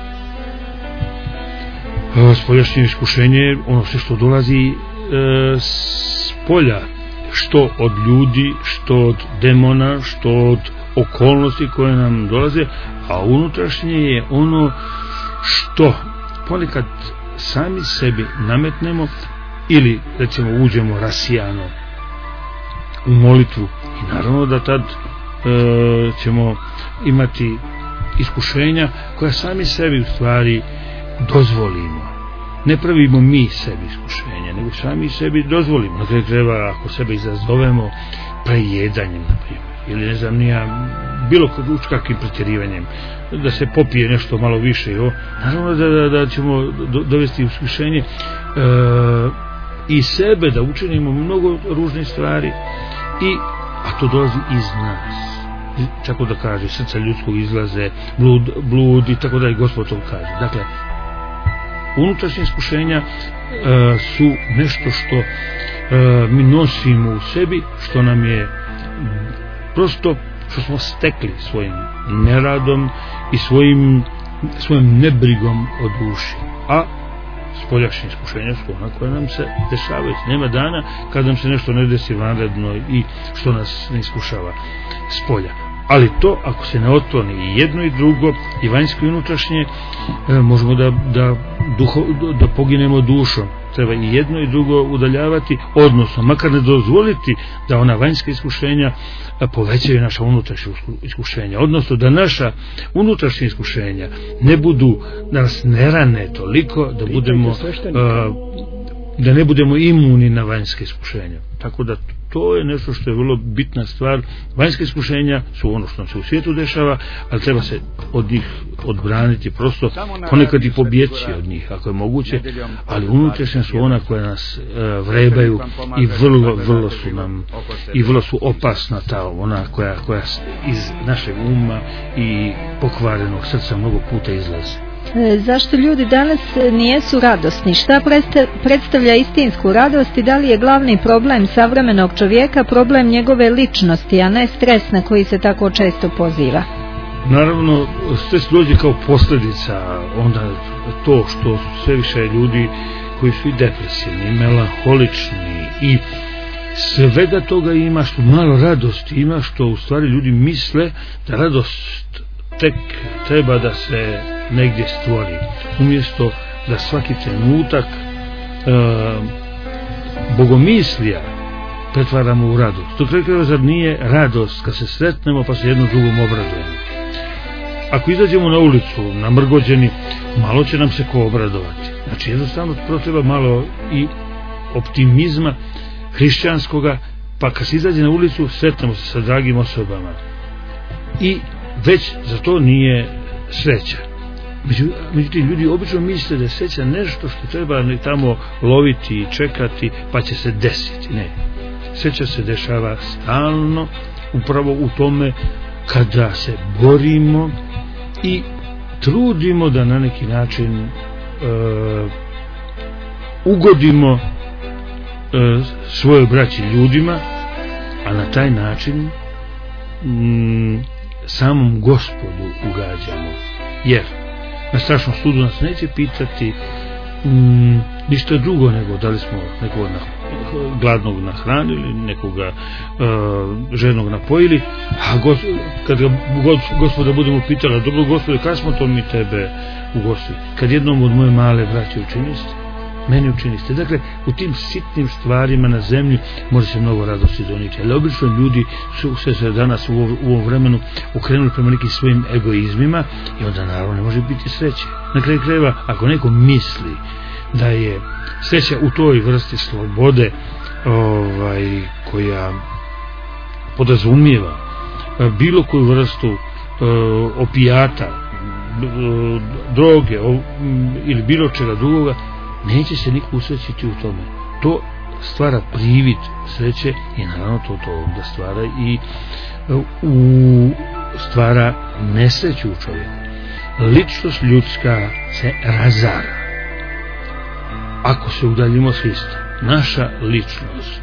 S5: Spoljašnje iskušenje je ono sve što dolazi e, s polja, što od ljudi, što od demona, što od okolnosti koje nam dolaze, a unutrašnje je ono što ponekad sami sebi nametnemo ili recimo uđemo rasijano u molitvu i naravno da tad e, ćemo imati iskušenja koja sami sebi u stvari dozvolimo. Ne pravimo mi sebi iskušenja, nego sami sebi dozvolimo. Na kraju krajeva, ako sebe izazovemo prejedanjem, na primjer, ili ne znam nija, bilo kakvim pretjerivanjem, da se popije nešto malo više, jo, naravno da, da, da ćemo do, dovesti iskušenje e, i sebe da učinimo mnogo ružnih stvari, i, a to dolazi iz nas. Tako da kaže, srca ljudskog izlaze, blud, blud i tako da i Gospod to kaže. Dakle, unutrašnje iskušenja e, su nešto što e, mi nosimo u sebi, što nam je prosto što smo stekli svojim neradom i svojim, svojim nebrigom o duši. A spoljašnje iskušenja su ona koja nam se dešavaju. Nema dana kad nam se nešto ne desi vanredno i što nas ne iskušava spolja. Ali to, ako se ne otkloni i jedno i drugo, i vanjsko i unutrašnje, možemo da, da, duho, da poginemo dušom. Treba i jedno i drugo udaljavati, odnosno makar ne dozvoliti da ona vanjska iskušenja povećaju naša unutrašnja iskušenja, odnosno da naša unutrašnja iskušenja ne budu, da nas ne rane toliko da budemo, da ne budemo imuni na vanjske iskušenja. Tako da to je nešto što je vrlo bitna stvar. Vanjske iskušenja su ono što nam se u svijetu dešava, ali treba se od njih odbraniti, prosto ponekad i pobjeći od njih ako je moguće, ali unutrašnja su ona koja nas uh, vrebaju i vrlo, vrlo su nam i vrlo su opasna, ta ona koja, koja iz našeg uma i pokvarenog srca mnogo puta izlazi.
S4: Zašto ljudi danas nijesu radosni? Šta predstavlja istinsku radost i da li je glavni problem savremenog čovjeka problem njegove ličnosti, a ne stres na koji se tako često poziva?
S5: Naravno, stres dođe kao posljedica onda to što sve više ljudi koji su i depresivni, i melanholični i svega toga ima, što malo radosti ima, što u stvari ljudi misle da radost tek treba da se negdje stvori, umjesto da svaki trenutak e, bogomislija pretvaramo u radost. To kraj zar nije radost kad se sretnemo pa se jedno drugom obradujemo? Ako izađemo na ulicu namrgođeni, malo će nam se ko obradovati. Znači jednostavno protreba malo i optimizma hrišćanskoga, pa kad se izađe na ulicu sretnemo se sa dragim osobama i već za to nije sreća. Međutim, ljudi obično misle da je sreća nešto što treba tamo loviti i čekati pa će se desiti. Ne, sreća se dešava stalno upravo u tome kada se borimo i trudimo da na neki način e, ugodimo e, svojoj braći ljudima, a na taj način m, samom Gospodu ugađamo, jer na strašnom sudu nas neće pitati mm, ništa drugo nego da li smo nekoga na, gladnog nahranili, nekoga uh, žednog napojili, a gos, kad ga gos, Gospoda budemo pitali, dobro Gospode, kada smo to mi tebe ugostili? Kad jednom od moje male braće učiniste, meni učiniste. Dakle, u tim sitnim stvarima na zemlji može se mnogo radosti donijeti, ali obično ljudi su se, se danas u, u ovom vremenu okrenuli prema nekim svojim egoizmima i onda naravno ne može biti sreće. Na kraju krajeva, ako neko misli da je sreća u toj vrsti slobode ovaj, koja podrazumijeva bilo koju vrstu uh, opijata, uh, droge uh, ili bilo čega drugoga, neće se niko usrećiti u tome. To stvara privid sreće i naravno to, to onda stvara i u, stvara nesreću u čovjeku. Ličnost ljudska se razara ako se udaljimo od Hrista. Naša ličnost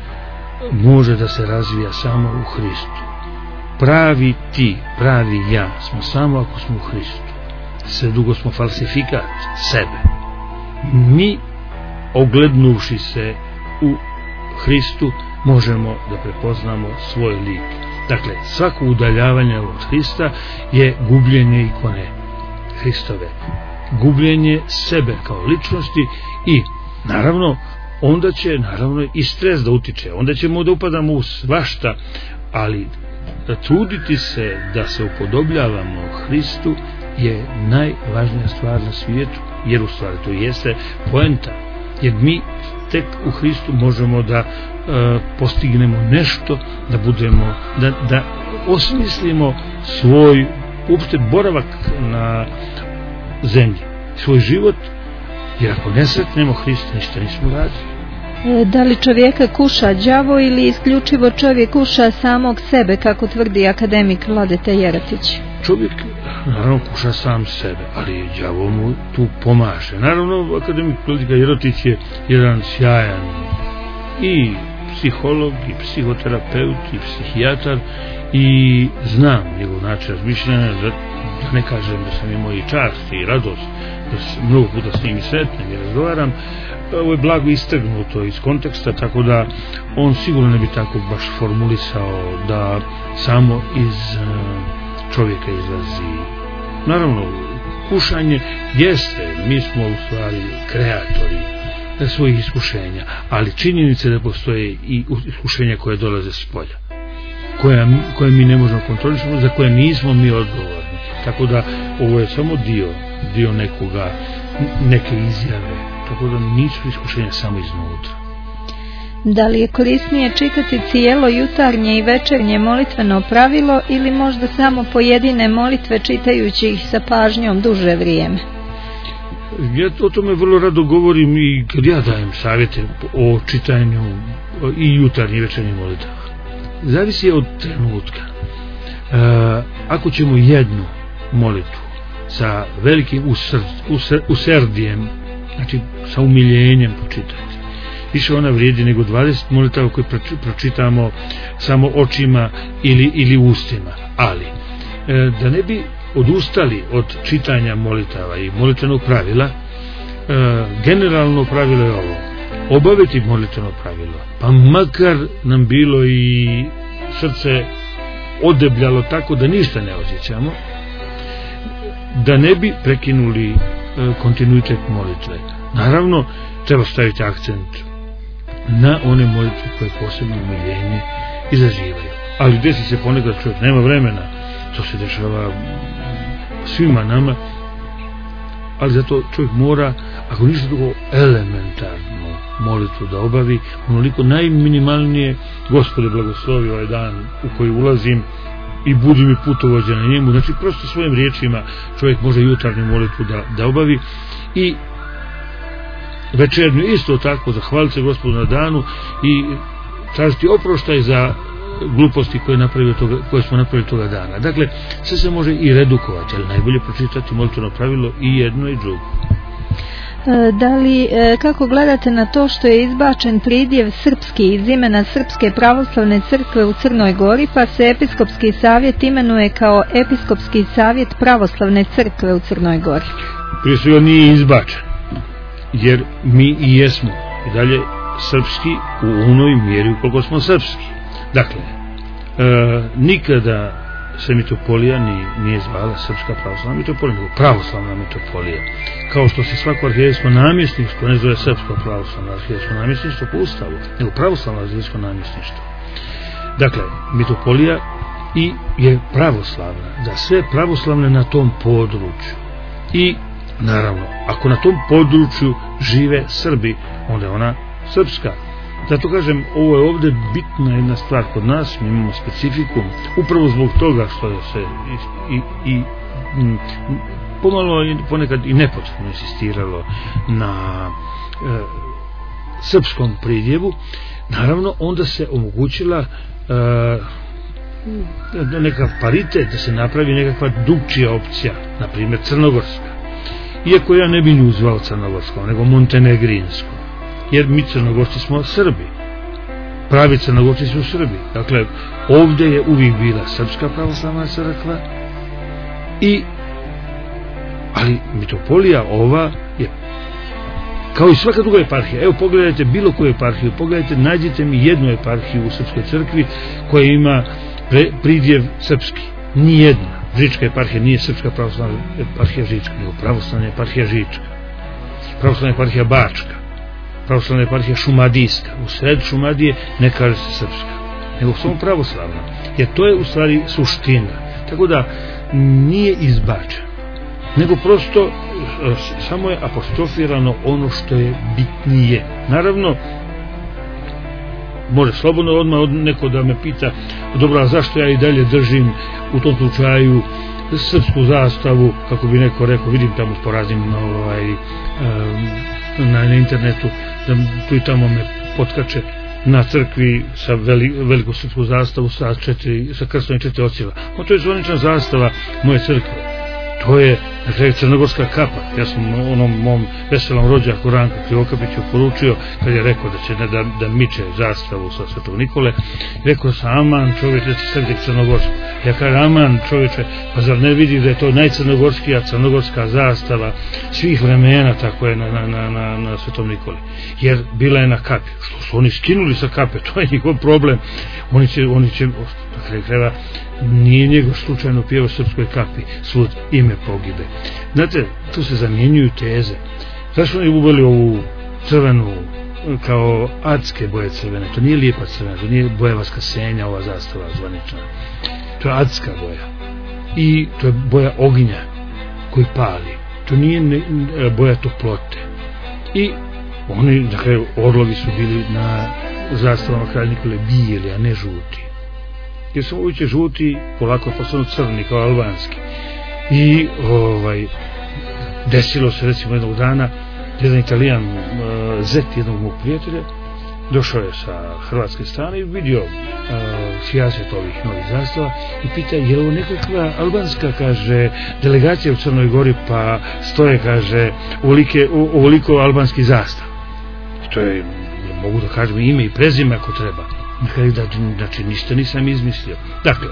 S5: može da se razvija samo u Hristu. Pravi ti, pravi ja smo samo ako smo u Hristu. Sve drugo smo falsifikat sebe. Mi, oglednuši se u Hristu, možemo da prepoznamo svoj lik. Dakle, svako udaljavanje od Hrista je gubljenje ikone Hristove, gubljenje sebe kao ličnosti i naravno onda će naravno i stres da utiče, onda ćemo da upadamo u svašta, ali da truditi se da se upodobljavamo Hristu je najvažnija stvar na svijetu, jer u stvari to jeste poenta, jer mi tek u Hristu možemo da e, postignemo nešto, da budemo, da, da osmislimo svoj uopšte boravak na zemlji, svoj život, jer ako ne sretnemo Hrista, ništa nismo radili.
S4: Da li čovjeka kuša đavo ili isključivo čovjek kuša samog sebe, kako tvrdi akademik Vladeta Jeratić?
S5: Čovjek naravno kuša sam sebe, ali đavo mu tu pomaže. Naravno, akademik Vladeta Jeratić je jedan sjajan i psiholog, i psihoterapeut, i psihijatar, i znam njegov način razmišljanja, da, da ne kažem da sam imao i čast i radost, da sam mnogo puta s njim i sretnem i razgovaram. Ovo je blago istrgnuto iz konteksta, tako da on sigurno ne bi tako baš formulisao da samo iz čovjeka izlazi. Naravno, kušanje jeste, mi smo u stvari kreatori svojih iskušenja, ali činjenica da postoje i iskušenja koje dolaze s polja, koje, koje mi ne možemo kontrolisati, za koje nismo mi odgovorni. Tako da ovo je samo dio, dio nekoga, neke izjave. Tako da nisu iskušenja samo iznutra.
S4: Da li je korisnije čitati cijelo jutarnje i večernje molitveno pravilo ili možda samo pojedine molitve čitajući ih sa pažnjom duže vrijeme?
S5: Ja o tome vrlo rado govorim i kad ja dajem savjete o čitanju i jutarnje i večernje molitve. Zavisi od trenutka. E, ako ćemo jednu molitvu sa velikim usrd, usr, usrdijem, znači sa umiljenjem počitati, više ona vrijedi nego dvadeset molitava koje pročitamo samo očima ili, ili ustima. Ali e, da ne bi odustali od čitanja molitava i molitvenog pravila, e, generalno pravilo je ovo: obaviti molitveno pravilo, pa makar nam bilo i srce odebljalo tako da ništa ne osjećamo, da ne bi prekinuli e, kontinuitet molitve. Naravno, treba staviti akcent na one molitve koje posebno umiljenje izazivaju. Ali desi se ponekad čovjek nema vremena, to se dešava svima nama, ali zato čovjek mora, ako ništa drugo, elementarnu molitvu da obavi, onoliko najminimalnije. Gospode, blagoslovi ovaj dan u koji ulazim i budi mi putovođa na njemu. Znači, prosto svojim riječima čovjek može jutarnju molitvu da, da obavi i večernju isto tako, zahvaliti se Gospodu na danu i tražiti oproštaj za gluposti koje, toga, koje smo napravili toga dana. Dakle, sve se može i redukovati, ali najbolje pročitati molitveno pravilo i jedno i drugo.
S4: Da li, kako gledate na to što je izbačen pridjev srpski iz imena Srpske pravoslavne crkve u Crnoj Gori, pa se episkopski savjet imenuje kao Episkopski savjet pravoslavne crkve u Crnoj Gori?
S5: Prije svega nije izbačen, jer mi i jesmo i dalje srpski u onoj mjeri ukoliko smo srpski. Dakle, e, nikada se mitropolija ni, nije zvala Srpska pravoslavna mitropolija, nego pravoslavna mitropolija. Kao što se svako arhijejsko namjesništvo ne zove Srpsko pravoslavno arhijejsko namjesništvo po ustavu, nego pravoslavno arhijejsko namjesništvo. Dakle, mitropolija i je pravoslavna, da sve pravoslavne na tom području. I naravno, ako na tom području žive Srbi, onda je ona srpska. Zato kažem, ovo je ovdje bitna jedna stvar kod nas, mi imamo specifikum, upravo zbog toga što je se i, i, i m, pomalo ponekad i nepotrebno insistiralo na e, srpskom pridjevu. Naravno, onda se omogućila e, neka paritet, da se napravi nekakva drugčija opcija, na primjer crnogorska. Iako ja ne bi nju zvao crnogorskom, nego montenegrinskom. Jer mi Crnogorci smo Srbi, pravi Crnogorci su Srbi. Dakle, ovdje je uvijek bila Srpska pravoslavna crkva i ali mitropolija ova je kao i svaka druga eparhija. Evo, pogledajte bilo koju eparhiju, pogledajte, nađite mi jednu eparhiju u Srpskoj crkvi koja ima pre, pridjev srpski. Nijedna. Žička eparhija nije Srpska pravoslavna eparhija Žička, nego pravoslavna eparhija Žička, pravoslavna eparhija Bačka, pravoslavna eparhija Šumadijska. U sred Šumadije ne kaže se srpska, nego samo pravoslavna, jer to je u stvari suština. Tako da nije izbačeno, nego prosto samo je apostrofirano ono što je bitnije. Naravno, može slobodno odmah od neko da me pita, dobro, a zašto ja i dalje držim u tom slučaju srpsku zastavu, kako bi neko rekao, vidim tamo po raznim ovaj, um, na, na internetu, da tu i tamo me potkače na crkvi sa veli, veliku srpsku zastavu sa, četiri, sa krstom i četiri ocjeva. O, to je zvanična zastava moje crkve. To je, na kraju, crnogorska kapa. Ja sam onom mom veselom rođaku Ranku Krivokapiću poručio, kad je rekao da će ne, da, da miče zastavu sa Svetog Nikole, rekao sam, aman čovječe, da će staviti crnogorsku. Ja kažem, aman čovječe, pa zar ne vidi da je to najcrnogorskija crnogorska zastava svih vremena, tako je na, na, na, na, na Svetom Nikoli. Jer bila je na kapi. Što su oni skinuli sa kape, to je njihov problem. Oni će, oni će, na kraju krajeva, nije njegov slučajno pjevao srpskoj kapi svud ime pogibe. Znate, tu se zamjenjuju teze. Zašto oni uveli ovu crvenu kao adske boje crvene? To nije lijepa crvena, to nije bojeva skasenja, ova zastava zvanična. To je adska boja. I to je boja ognja koji pali. To nije ne, boja toplote. I oni, na kraju, orlovi su bili na zastavama kralja Nikole bijeli, a ne žuti. Jer su uvijek žuti, polako postanu crni kao albanski. I ovaj, desilo se recimo jednog dana, jedan Italijan, uh, zet jednog mog prijatelja, došao je sa hrvatske strane i vidio uh, sijaset ovih novih zastava i pita, je li ovo nekakva albanska, kaže, delegacija u Crnoj Gori, pa stoje, kaže, ovolike, ovoliko albanski zastav. To je, mogu da kažem, ime i prezime ako treba. Znači, ništa nisam izmislio. Dakle,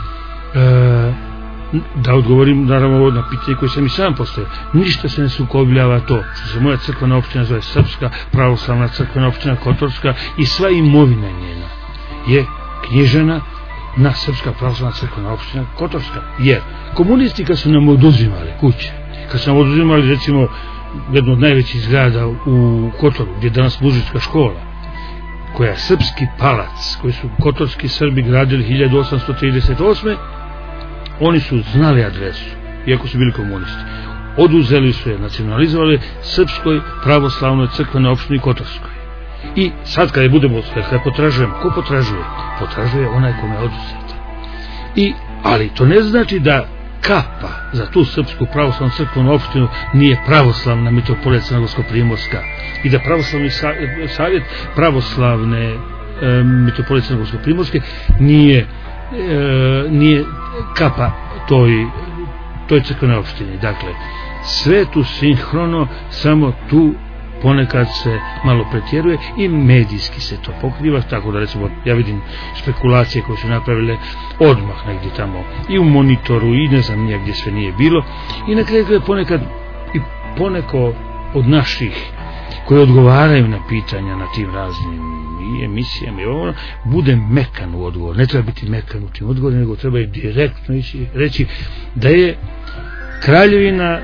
S5: e, da odgovorim naravno na pitanje koje sam i sam postavio, ništa se ne sukobljava to što se moja crkvena opština zove Srpska pravoslavna crkvena opština Kotorska i sva imovina njena je knjižena na Srpska pravoslavna crkvena opština Kotorska, jer komunisti kad su nam oduzimali kuće, kad su nam oduzimali recimo jednu od najvećih zgrada u Kotoru, gdje je danas muzička škola, koja je srpski palac, koji su kotorski Srbi gradili hiljadu osamsto trideset osme. Oni su znali adresu, iako su bili komunisti. Oduzeli su je, nacionalizovali Srpskoj pravoslavnoj crkvenoj opštini Kotorskoj. I sad kada je budemo, kada potražujemo, ko potražuje? Potražuje onaj kome je oduzeta. I, ali to ne znači da kapa za tu Srpsku pravoslavnu crkvenu opštinu nije pravoslavna mitropolija Crnogorsko-primorska i da pravoslavni savjet pravoslavne e, mitropolije Crnogorsko-primorske nije, e, nije kapa toj, toj crkvenoj opštini. Dakle, sve tu sinhrono, samo tu ponekad se malo pretjeruje i medijski se to pokriva, tako da recimo ja vidim spekulacije koje su napravile odmah negdje tamo i u Monitoru i ne znam nijak gdje sve nije bilo i na kraju ponekad i poneko od naših koji odgovaraju na pitanja na tim raznim i emisijama i ono, bude mekan u odgovor. Ne treba biti mekan u tim odgovorima, nego treba i direktno ići, reći da je Kraljevina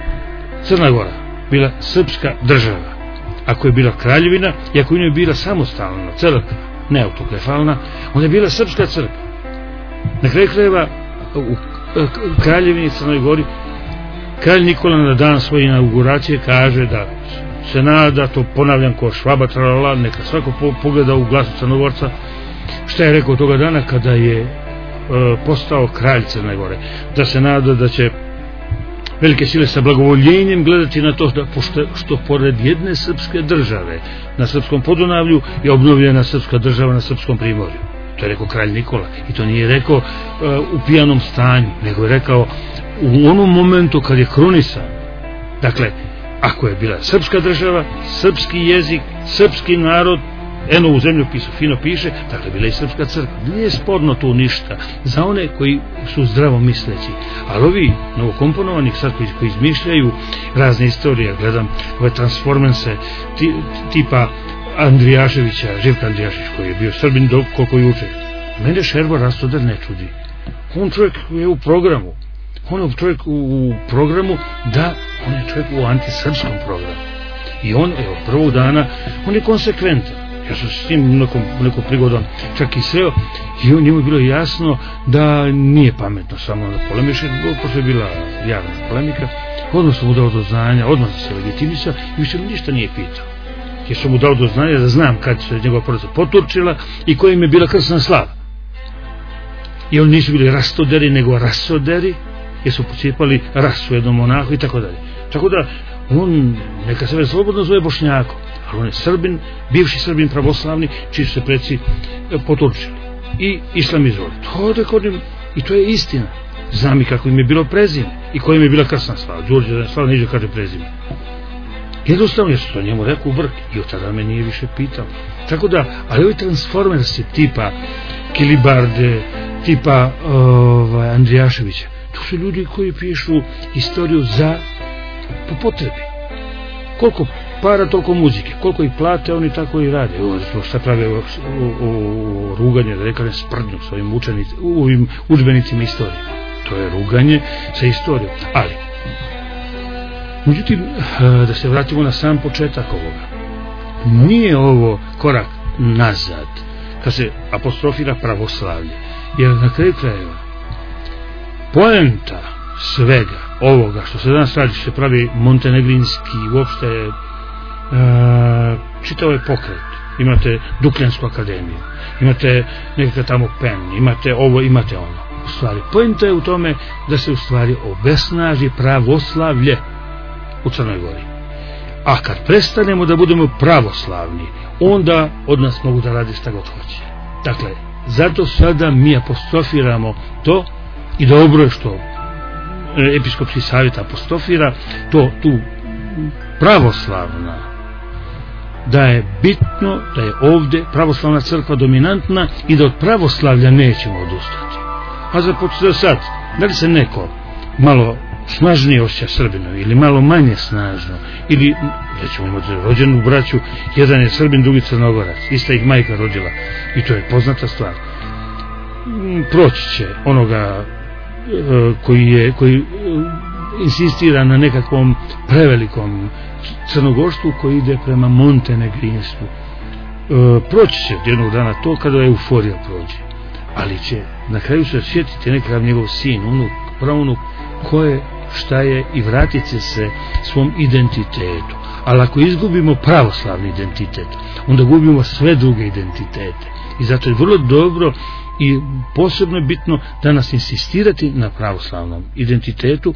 S5: Crna Gora bila srpska država. Ako je bila kraljevina i ako je bila samostalna crkva, ne autokefalna, onda je bila srpska crkva. Na kraju krajeva u Kraljevini Crnoj Gori kralj Nikola na dan svoje inauguracije kaže da se nada, to ponavljam ko Švaba tralala, neka svako pogleda u glasu Crnogorca šta je rekao toga dana kada je e, postao kralj Crne Gore, da se nada da će velike sile sa blagovoljenjem gledati na to da pošto, što pored jedne srpske države na srpskom Podunavlju je obnovljena srpska država na srpskom primorju. To je rekao kralj Nikola i to nije rekao uh, u pijanom stanju, nego je rekao u onom momentu kad je krunisan. Dakle, ako je bila srpska država, srpski jezik, srpski narod, eno u zemljopisu fino piše, dakle bila i srpska crkva. Nije sporno tu ništa za one koji su zdravo misleći, ali ovi novokomponovani sad koji, koji izmišljaju razne istorije, gledam ove transformanse tipa Andrijaševića, Živka Andrijašević koji je bio Srbin do koliko juče. Mene Šerbo Rastoder ne čudi. On čovjek je u programu. On je čovjek u programu da on je čovjek u antisrpskom programu. I on je od prvog dana, on je konsekventan. Ja sam s tim nekom, nekom prigodom čak i sreo i on njemu je bilo jasno da nije pametno samo da polemiše, pošto je bila javna polemika, odmah sam mu dao do znanja, odmah se legitimisao i više mi ništa nije pitao. Jer sam mu dao do znanja da znam kad se njegova porodica poturčila i koja im je bila krsna slava. I oni nisu bili rastoderi, nego rasoderi, jer su pocijepali rasu jednom monahu i tako dalje. Tako da on neka se već slobodno zove Bošnjakom, ali on je Srbin, bivši Srbin pravoslavni, čiji su se preci poturčili i islamizovali. To je kodim, i to je istina. Znam i kako im je bilo prezime i koja im je bila krsna slava. Đurđe da slava niđe kaže prezime. Jednostavno je to njemu rekao u brk i od tada me nije više pitao. Tako da, ali ovi transformersi tipa Kilibarde, tipa ovaj, Andrijaševića, to su ljudi koji pišu istoriju za po potrebi. Koliko para, toliko muzike, koliko ih plate, oni tako i rade. Ovo šta prave o, o, o ruganje, da rekao ne sprdnju s ovim, učenic, ovim udžbenicima istorije. To je ruganje sa istorijom. Ali, međutim, da se vratimo na sam početak ovoga. Nije ovo korak nazad, kad se apostrofira pravoslavlje. Jer na kraju krajeva, poenta svega ovoga što se danas radi, što se pravi montenegrinski, uopšte e, čitao je pokret. Imate Dukljansku akademiju, imate nekakav tamo pen, imate ovo, imate ono. U stvari, poenta je u tome da se u stvari obesnaži pravoslavlje u Crnoj Gori. A kad prestanemo da budemo pravoslavni, onda od nas mogu da radi šta god hoće. Dakle, zato sada mi apostrofiramo to i dobro je što episkopski savjet apostrofira to tu pravoslavna, da je bitno da je ovdje pravoslavna crkva dominantna i da od pravoslavlja nećemo odustati. A za sad, da li se neko malo snažnije osjeća Srbinu ili malo manje snažno, ili recimo imate rođenu braću, jedan je Srbin, drugi Crnogorac, ista ih majka rodila i to je poznata stvar. proći će onoga koji je koji insistira na nekakvom prevelikom crnogorstvu koji ide prema montenegrinstvu. Proći će jednog dana to kada euforija prođe, ali će na kraju se sjetiti nekakav njegov sin, unuk, praunuk, ko je, šta je, i vratit će se svom identitetu. Ali ako izgubimo pravoslavni identitet, onda gubimo sve druge identitete. I zato je vrlo dobro i posebno je bitno danas insistirati na pravoslavnom identitetu,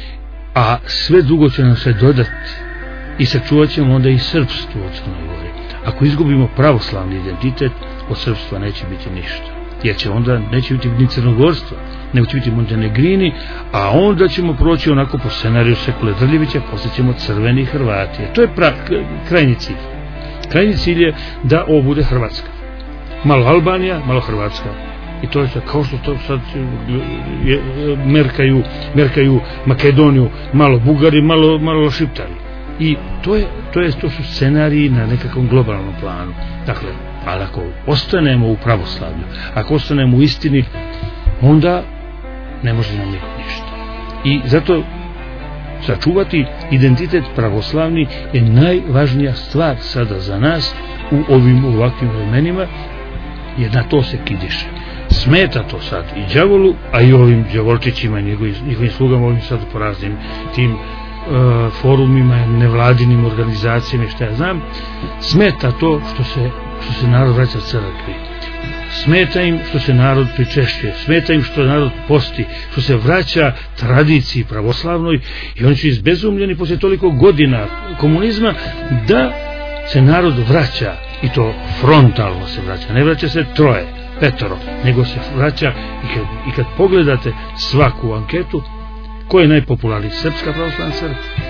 S5: a sve drugo će nam se dodati i sačuvat ćemo onda i srpstvo u Crnoj Gori. Ako izgubimo pravoslavni identitet, od srpstva neće biti ništa, jer će onda neće biti ni crnogorstva, nego će biti montenegrini, a onda ćemo proći onako po scenariju Sekule Drljevića, poslije ćemo crveni Hrvati. To je pra, krajnji cilj. Krajnji cilj je da ovo bude Hrvatska. Malo Albanija, malo Hrvatska. I to je kao što to sad je, merkaju, merkaju Makedoniju, malo Bugari, malo, malo Šiptari. I to je, to je, to su scenariji na nekakvom globalnom planu. Dakle, ali ako ostanemo u pravoslavlju, ako ostanemo u istini, onda ne može nam niko ništa. I zato sačuvati identitet pravoslavni je najvažnija stvar sada za nas u ovim ovakvim vremenima, jer na to se kidiše. Smeta to sad i đavolu, a i ovim đavolčićima i njegovim, njihovim slugama, ovim sad po raznim tim uh, forumima, nevladinim organizacijama i šta ja znam. Smeta to što se, što se narod vraća crkvi. Smeta im što se narod pričešćuje, smeta im što narod posti, što se vraća tradiciji pravoslavnoj, i oni su izbezumljeni poslije toliko godina komunizma da se narod vraća, i to frontalno se vraća, ne vraća se troje, petoro, nego se vraća. I kad, i kad pogledate svaku anketu, ko je najpopularniji? Srpska pravoslavna crkva.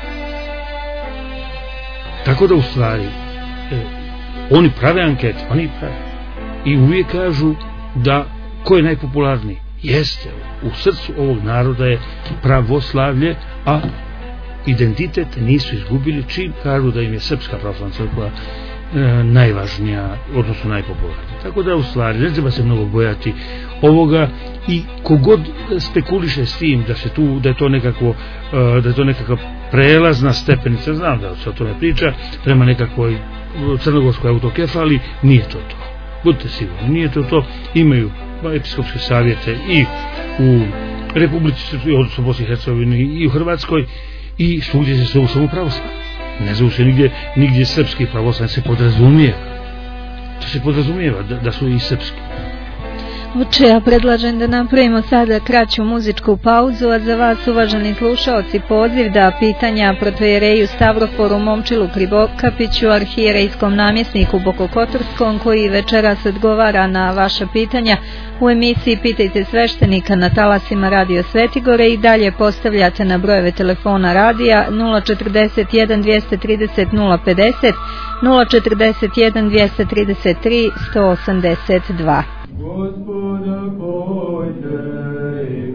S5: Tako da u stvari e, oni prave ankete, oni prave i uvijek kažu da ko je najpopularniji. Jeste, u srcu ovog naroda je pravoslavlje, a identitet nisu izgubili čim kažu da im je Srpska pravoslavna crkva e, najvažnija, odnosno najpopularnija. Tako da u stvari ne treba se mnogo bojati ovoga, i kogod spekuliše s tim da se tu, da je to nekako, e, da je to nekakva prelazna stepenica, znam da se o tome priča, prema nekakvoj crnogorskoj autokefali, nije to to. Budite sigurni, nije to to. Imaju episkopske savjete i u Republici Srpskoj, odnosno Bosni i Hercegovini, i u Hrvatskoj, i svugdje se zovu samo pravoslavni. Ne zovu se nigdje, nigdje srpski pravoslavni, se podrazumijeva. To se podrazumijeva da, da su i srpski.
S4: Oče, ja predlažem da napravimo sada kraću muzičku pauzu, a za vas, uvaženi slušaoci, poziv da pitanja protojereju Stavroforu Momčilu Krivokapiću, arhijerejskom namjesniku Bokokotorskom, koji večeras odgovara na vaša pitanja u emisiji Pitajte sveštenika na talasima Radio Svetigore, i dalje postavljate na brojeve telefona radija nula četrdeset jedan dvjesto trideset nula pedeset, nula četrdeset jedan dvjesto trideset tri sto osamdeset dva.
S1: Gospoda pojte i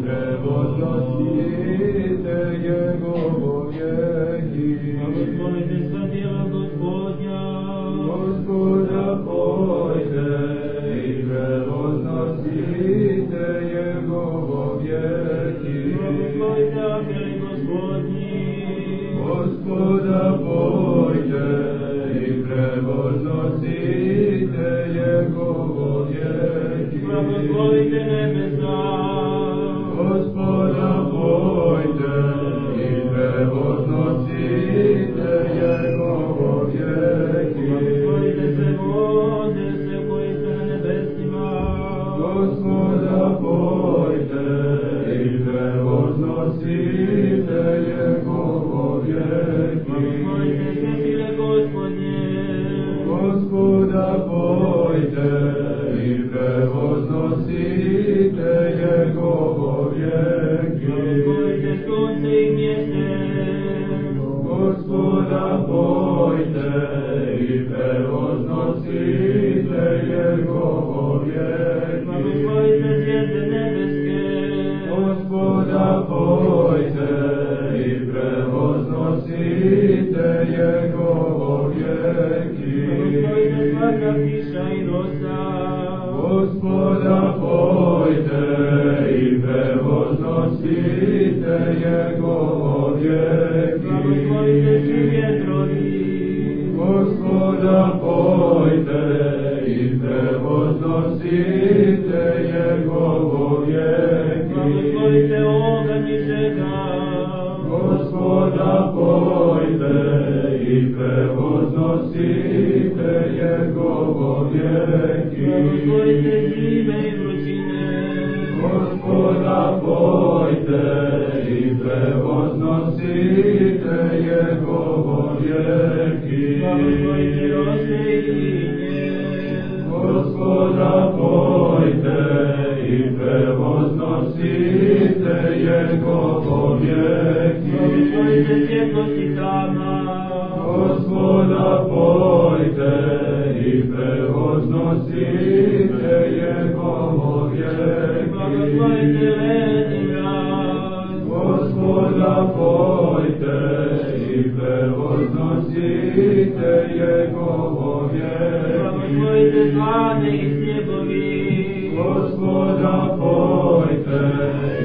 S1: prevoznosite Njegovo vjeki. Blagoslovite sva djela Gospodnja. Gospoda pojte i prevoznosite Njegovo vjeki. Blagoslovite angeli Gospodnji. Gospoda pojte i prevoznosite Njegovo vjeki. Blagoslovite nebesa. Gospoda pojte i prevoznosite Njegovo vjeki. Blagoslovite se vode, se koji ste na nebesima. Gospoda pojte i prevoznosite Njegovo vjeki. Blagoslovite se sile Gospodnje. Gospoda pojte i prevoznosite Njegovo vjeki. Blagoslovite sunce i mjesec. Gospoda pojte i prevoznosite Njegovo vjeki. Blagoslovite zvijezde nebeske. Gospoda pojte i prevoznosite Njegovo vjeki. Blagoslovite svaka kiša i rosa. Gospoda pojte prevoznosite Jego vijeki.
S6: Blagoslovite svi vjetrovi,
S1: Gospoda pojte i prevoznosite Jegovo vijeki.
S6: blagoslovite oganj i žega,
S1: Gospoda pojte i prevoznosite Jegovo vijeki.
S6: blagoslovite zime i vrućine,
S1: Gospoda pojte i prevoznosite Jegovo vijeki.
S6: blagoslovite rose i vinje,
S1: Gospoda pojte i prevoznosite Jegovo vijeki.
S6: blagoslovite svjetlost i tama,
S1: Gospoda pojte i prevoznosite Jegovo vijeki.
S6: blagoslovite led i mraz,
S1: Gospoda pojte i prevoznosite Jegovo vijeki.
S6: blagoslovite slane i snjegovi,
S1: Gospoda pojte i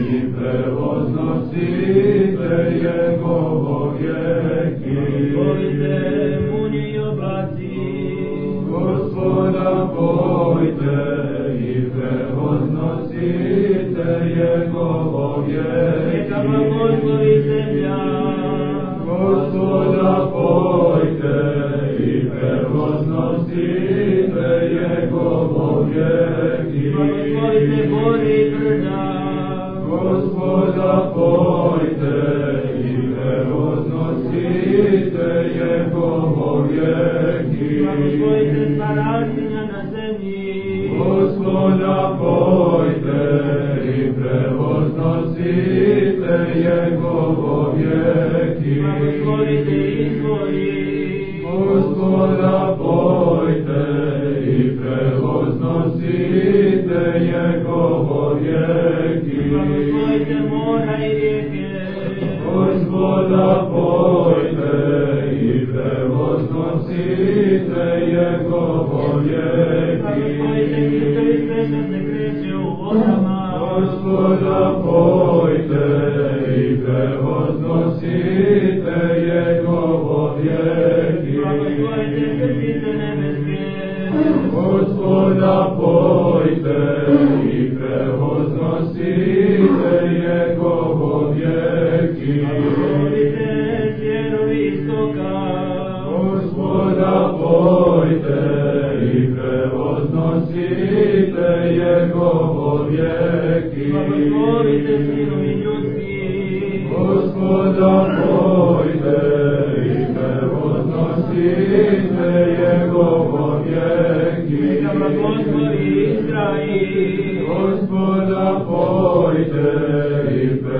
S1: prevoznosite Jegovo vijeki.
S6: blagoslovite munje i oblaci,
S1: Gospoda pojte i prevoznosite Jegovo vijeki.
S6: neka blagoslovi zemlja,
S1: Gospoda pojte i prevoznosite Jegovo vijeki.
S6: blagoslovite gore i brda,
S1: Gospoda pojte i prevoznosite Jegovo vijeki.
S6: blagoslovite sva rastinja na zemlji,
S1: Gospoda pojte i prevoznosite Jegovo vijeki.
S6: blagoslovite izvori,
S1: Gospoda pojte i prevoznosite Jegovo vijeki.
S6: blagoslovite mora i rijeke,
S1: Gospoda pojte i prevoznosite Jegovo vijeki.
S6: blagoslovite kistovi sve što se kreće u vodama,
S1: Gospoda pojte i prevoznosite Jegovo vijeki.
S6: blagoslovite krstice nebeske,
S1: Gospoda pojte i prevoznosite Jegovo vijeki.
S6: blagoslovite zvjerovi istoka,
S1: Gospoda pojte i prevoznosite Jegovo vijeki.
S6: blagoslovite sinovi ljudski,
S1: Gospoda pojte i prevoznosite Jegovo vijeki.
S6: neka blagoslovi Izrail,
S1: Gospoda pojte i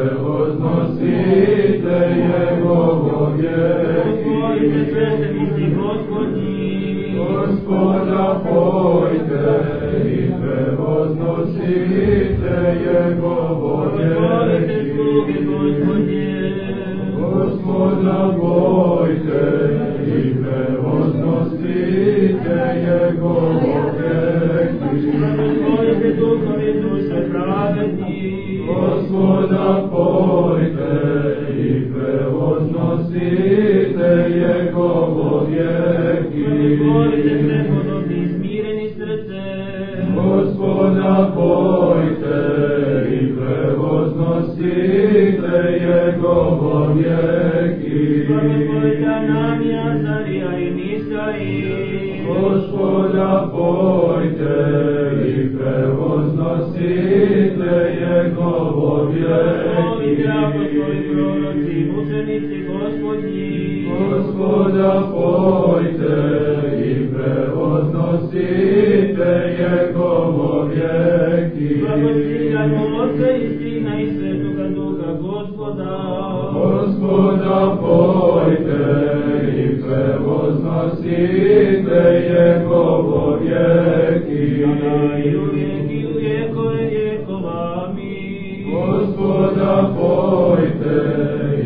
S1: prevoznosite Jegovo vijeki.
S6: blagoslovite sveštenici Gospodnji,
S1: Gospoda pojte i prevoznosite Jegovo
S6: blagoslovite
S1: vijeki.
S6: sluge Gospodnje,
S1: Gospoda pojte i prevoznosite Jegovo vijeki.
S6: blagoslovite duhovi duše pravedni,
S1: Gospoda pojte i prevoznosite Jegovo vijeki.
S6: blagoslovite prepodobni i smireni srce,
S1: Gospoda pojte i prevoznosite Jegovo vijeki.
S6: blagoslovite Ananija, Azarija i Misail,
S1: Gospoda pojte i prevoznosite Jegovo
S6: blagoslovite
S1: vijeki.
S6: apostoli, proroci i mučenici Gospodnji,
S1: Gospoda pojte i prevoznosite Jegovo vijeki.
S6: blagosiljamo Otca i Sina i Svetoga Duha Gospoda,
S1: Gospoda pojte i prevoznosite Jegovo vijeki.
S6: sada i uvijek i u vjekove vjekova. Amin.
S1: Gospoda pojte i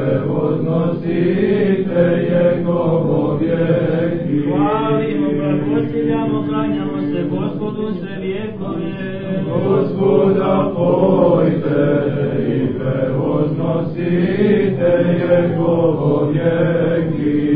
S1: prevoznosite Jegovo vijeki.
S6: Hvalimo, blagosiljamo, klanjamo se Gospodu sve vjekove.
S1: Gospoda pojte i prevoznosite nosite Jegovo vijeki.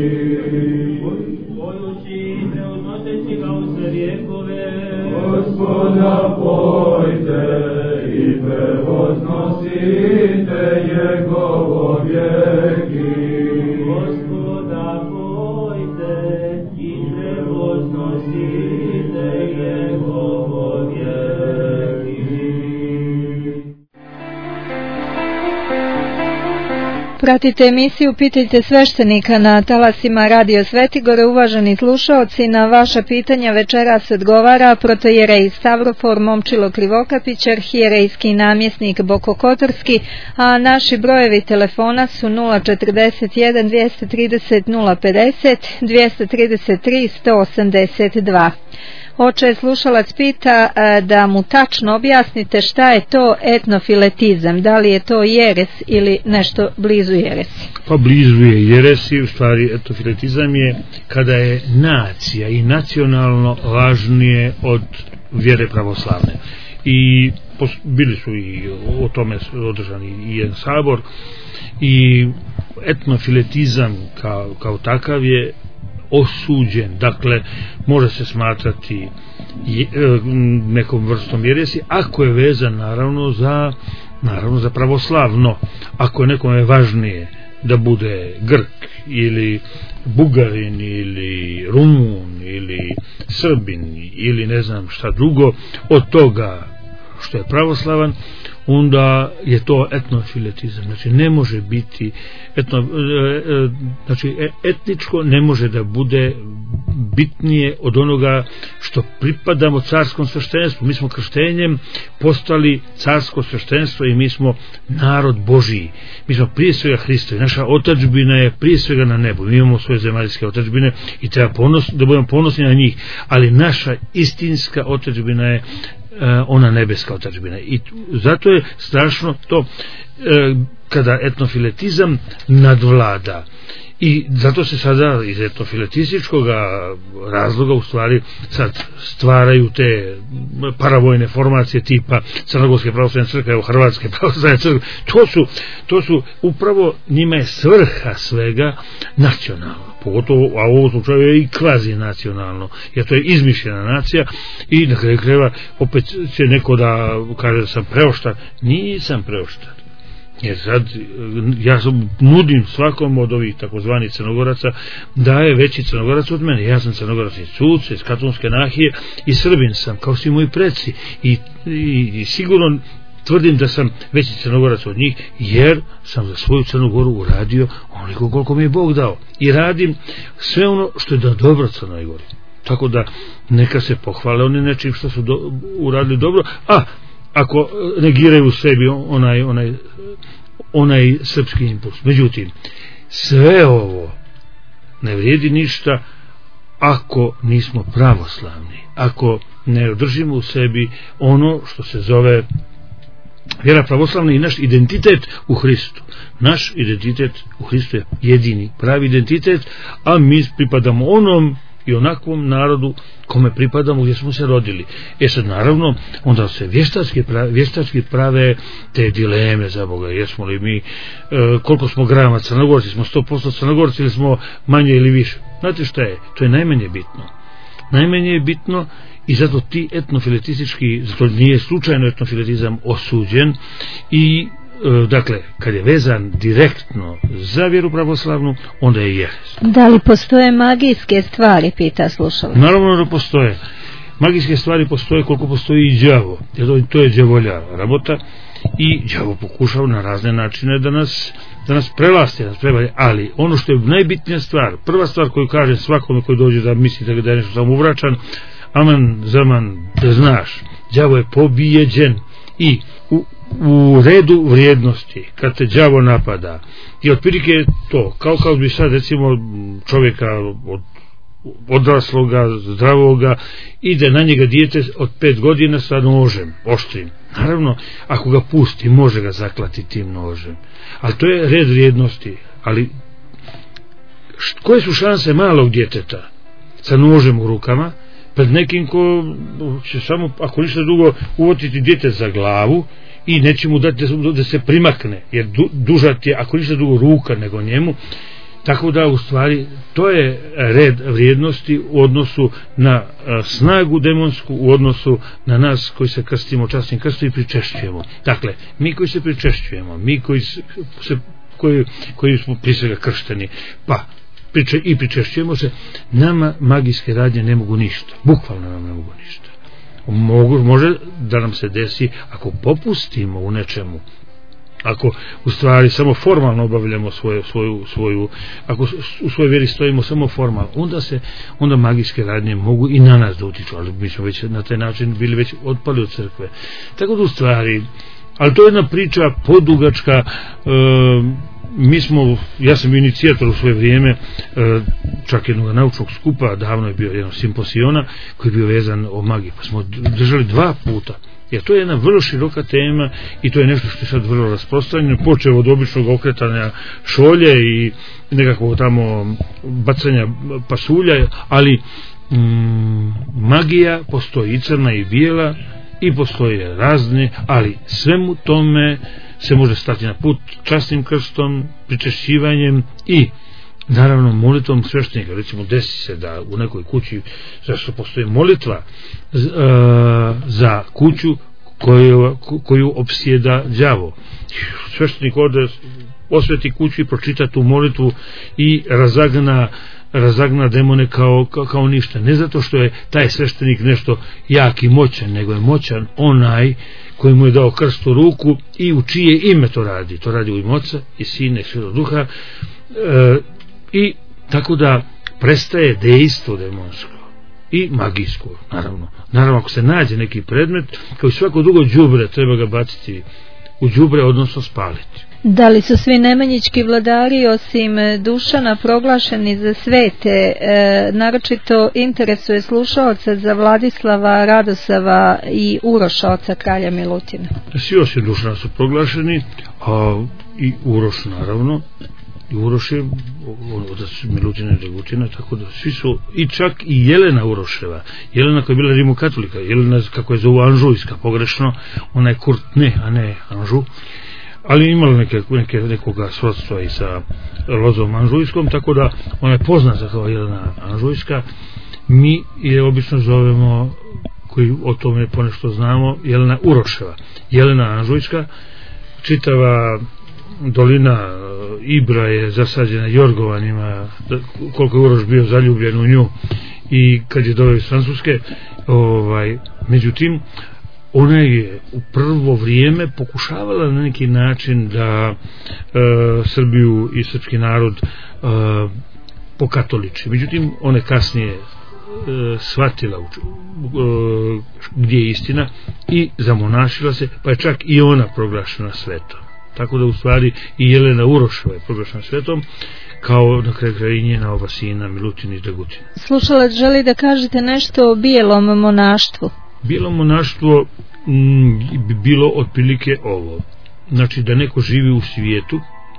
S6: Pojući preodnoseći ga u sve vjekove,
S1: Gospoda pojte i prevoznosite Jegovo vijeki.
S6: Gospoda pojte i prevoznosite Jegovo vijeki.
S4: Pratite emisiju Pitajte sveštenika na talasima Radio Svetigore. Uvaženi slušaoci, na vaša pitanja večeras odgovara protojerej Stavrofor Momčilo Krivokapić, arhijerejski namjesnik Boko Kotorski, a naši brojevi telefona su nula četrdeset jedan dvjesto trideset nula pedeset, dvjesto trideset tri sto osamdeset dva. Oče, slušalac pita e, da mu tačno objasnite šta je to etnofiletizam, da li je to jeres ili nešto blizu jeresi.
S5: Pa blizu je jeresi, u stvari etnofiletizam je kada je nacija i nacionalno važnije od vjere pravoslavne. I pos, bili su i o tome održani i jedan sabor, i etnofiletizam kao, kao takav je osuđen, dakle može se smatrati nekom vrstom jeresi ako je vezan naravno za naravno za pravoslavno. Ako je nekome važnije da bude Grk ili Bugarin ili Rumun ili Srbin ili ne znam šta drugo od toga što je pravoslavan, onda je to etnofiletizam. Znači ne može biti etno, znači etničko ne može da bude bitnije od onoga što pripadamo carskom sveštenstvu. Mi smo krštenjem postali carsko sveštenstvo i mi smo narod Božiji. Mi smo prije svega Hristovi. Naša otadžbina je prije svega na nebu. Mi imamo svoje zemaljske otadžbine i treba ponos, da budemo ponosni na njih, ali naša istinska otadžbina je ona nebeska otadžbina. I zato je strašno to kada etnofiletizam nadvlada. I zato se sada iz etnofiletističkog razloga u stvari sad stvaraju te paravojne formacije tipa Crnogorske pravoslavne crkve, evo Hrvatske pravoslavne crkve. To su, to su upravo, njima je svrha svega nacionalno. Pogotovo, a u ovom slučaju je i kvazi nacionalno, jer to je izmišljena nacija. I na kraju krajeva opet će neko da kaže da sam preoštar. Nisam preoštar. Jer sad ja nudim svakom od ovih takozvanih Crnogoraca da je veći Crnogorac od mene. Ja sam Crnogorac iz Cuce, iz Katonske nahije i Srbin sam, kao svi moji preci, i, i, i sigurno tvrdim da sam veći Crnogorac od njih, jer sam za svoju Crnu Goru uradio onoliko koliko mi je Bog dao i radim sve ono što je da dobro Crnoj Gori. Tako da neka se pohvale oni nečim što su do, uradili dobro, a ako negiraju u sebi onaj, onaj, onaj srpski impuls. Međutim, sve ovo ne vrijedi ništa ako nismo pravoslavni, ako ne održimo u sebi ono što se zove vjera pravoslavna i naš identitet u Hristu. Naš identitet u Hristu je jedini pravi identitet, a mi pripadamo onom i onakvom narodu kome pripadamo, gdje smo se rodili. E sad naravno onda se vještački prave, vještački prave te dileme za Boga, jesmo li mi e, koliko smo grama Crnogorci, smo sto posto Crnogorci ili smo manje ili više. Znate šta je? To je najmanje bitno. Najmanje je bitno i zato ti etnofiletistički, zato nije slučajno etnofiletizam osuđen i dakle, kad je vezan direktno za vjeru pravoslavnu, onda je jeres.
S4: Da li postoje magijske stvari, pita slušalac?
S5: Naravno da postoje. Magijske stvari postoje koliko postoji i đavo. To je đavolja rabota i đavo pokušao na razne načine da nas, da nas prelasti, da nas prevari. Ali ono što je najbitnija stvar, prva stvar koju kaže svakome koji dođe da mislite da je nešto samo uvračan, aman zaman da znaš, đavo je pobijeđen i u u redu vrijednosti kad te đavo napada i otprilike to kao kao bi sad recimo čovjeka od odrasloga, zdravoga, ide na njega dijete od pet godina sa nožem oštrim. Naravno, ako ga pusti, može ga zaklati tim nožem, ali to je red vrijednosti. Ali koje su šanse malog djeteta sa nožem u rukama pred nekim ko će samo, ako ništa drugo, uvotiti dijete za glavu i neće mu dati da, da se primakne, jer du, duža ti je, ako ništa drugo, ruka nego njemu. Tako da u stvari to je red vrijednosti u odnosu na a, snagu demonsku, u odnosu na nas koji se krstimo časnim krstom i pričešćujemo. Dakle, mi koji se pričešćujemo, mi koji se, koji, koji smo prije svega kršteni, pa priče, i pričešćujemo se, nama magijske radnje ne mogu ništa, bukvalno nam ne mogu ništa. Mogu, može da nam se desi ako popustimo u nečemu, ako u stvari samo formalno obavljamo svoju, svoju, svoju ako u svojoj vjeri stojimo samo formalno, onda se onda magijske radnje mogu i na nas da utiču, ali mi smo već na taj način bili već otpali od crkve. Tako da u stvari, ali to je jedna priča podugačka. e, mi smo, ja sam bio inicijator u svoje vrijeme e, čak jednog naučnog skupa, davno je bio jedan simposiona koji je bio vezan o magiji, pa smo držali dva puta. Jer to je jedna vrlo široka tema i to je nešto što je sad vrlo rasprostranjeno, počeo od običnog okretanja šolje i nekakvog tamo bacanja pasulja, ali mm, magija postoji i crna i bijela i postoje razne, ali svemu tome se može stati na put časnim krstom, pričešćivanjem i naravno molitvom sveštenika. Recimo desi se da u nekoj kući zašto postoji molitva uh, za kuću koju, koju opsjeda đavo. Sveštenik ode, osveti kuću i pročita tu molitvu i razagna razagna demone kao, kao, kao ništa. Ne zato što je taj sveštenik nešto jak i moćan, nego je moćan onaj koji mu je dao krst u ruku i u čije ime to radi. To radi u ime Oca i Sina i Svetog Duha. E, i tako da prestaje dejstvo demonsko i magijsko, naravno. Naravno, ako se nađe neki predmet, kao i svako drugo đubre, treba ga baciti u đubre, odnosno spaliti.
S4: Da li su svi nemanjički vladari osim Dušana proglašeni za svete? E, naročito interesuje slušaoca za Vladislava, Radosava i Uroša, oca kralja Milutina.
S5: Svi osim Dušana su proglašeni, a i Uroš naravno. I Uroš je otac Milutina i Dragutina, tako da svi su, i čak i Jelena Uroševa, Jelena koja je bila rimokatolika, Jelena kako je zovu Anžujska, pogrešno, ona je Kurt ne, a ne Anžu, ali imala neke, neke, nekoga srodstva i sa Lozom Anžujskom, tako da ona je poznata kao Jelena Anžujska. Mi je obično zovemo, koji o tome ponešto znamo, Jelena Uroševa. Jelena Anžujska, čitava dolina Ibra je zasađena jorgovanima, koliko je Uroš bio zaljubljen u nju i kad je doveo iz Francuske, ovaj, međutim ona je u prvo vrijeme pokušavala na neki način da e, Srbiju i srpski narod e, pokatoliči, međutim ona je kasnije e, shvatila e, gdje je istina i zamonašila se, pa je čak i ona proglašena svetom. Tako da u stvari i Jelena Uroševa je proglašena svetom, kao na kraju kraja i njena oba sina Milutin i Dragutin.
S4: Slušalac želi da kažete nešto o bijelom monaštvu.
S5: Bijelo monaštvo m, bi bilo otprilike ovo, znači da neko živi u svijetu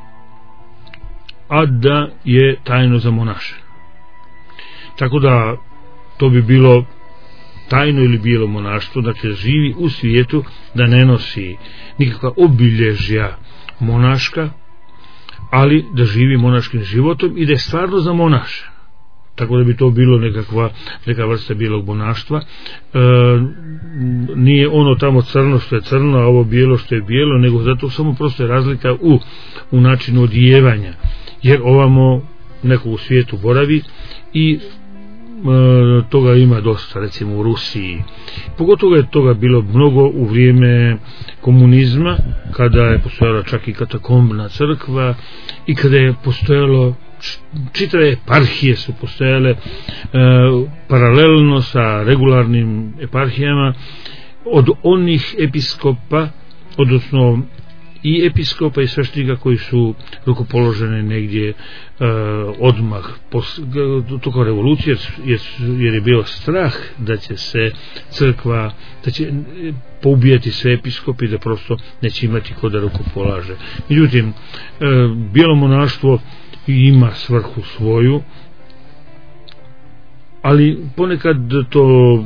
S5: a da je tajno zamonašen. Tako da to bi bilo tajno ili bijelo monaštvo, znači da živi u svijetu, da ne nosi nikakva obilježja monaška, ali da živi monaškim životom i da je stvarno zamonašen. Tako da bi to bilo nekakva neka vrsta bijelog monaštva. E, nije ono tamo crno što je crno, a ovo bijelo što je bijelo, nego zato samo prosto je razlika u, u načinu odijevanja, jer ovamo neko u svijetu boravi i e, toga ima dosta, recimo u Rusiji. Pogotovo je toga bilo mnogo u vrijeme komunizma, kada je postojala čak i katakombna crkva i kada je postojalo čitave eparhije su postojale e, paralelno sa regularnim eparhijama od onih episkopa, odnosno i episkopa i sveštenika koji su rukopoloženi negdje e, odmah pos, toko revolucije, jer, jer je bio strah da će se crkva, da će poubijati sve episkopi, da prosto neće imati ko da rukopolaže. Međutim, e, bijelo monaštvo ima svrhu svoju, ali ponekad to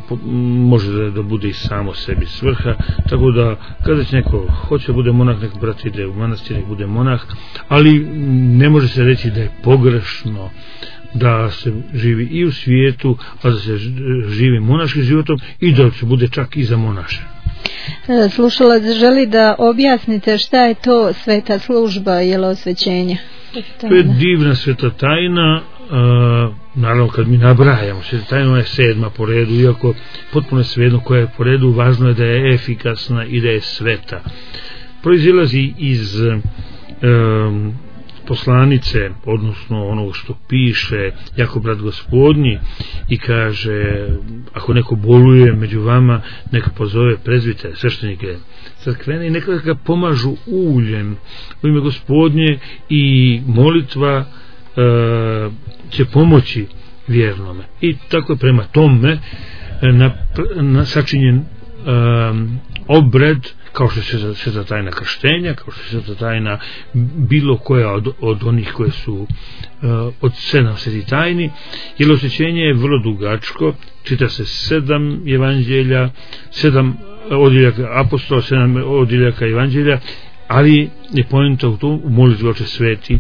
S5: može da, da bude i samo sebi svrha, tako da kada će neko hoće bude monah, nek brat ide u manastir, nek bude monah, ali ne može se reći da je pogrešno da se živi i u svijetu, a da se živi monaškim životom i da se bude čak i za monaše.
S4: Slušalac želi da objasnite šta je to sveta služba jelosvećenja.
S5: To je divna sveta tajna. Uh, naravno kad mi nabrajamo sveta tajna je sedma po redu, iako potpuno je svejedno koja je po redu, važno je da je efikasna i da je sveta. Proizilazi iz um, poslanice, odnosno onog što piše Jakov brat Gospodnji i kaže, ako neko boluje među vama, neka pozove prezbite, sveštenike crkvene i neka ga pomažu uljem u ime Gospodnje i molitva e, će pomoći vjernome. I tako je prema tome na, na sačinjen um, obred, kao što se sveta tajna krštenja, kao što se sveta tajna bilo koja od, od onih koje su uh, od sedam sveti tajni. Jelosvećenje je vrlo dugačko, čita se sedam evanđelja, sedam odjeljaka apostola, sedam odjeljaka evanđelja, ali je poenta u tom, u molitvi Oče sveti,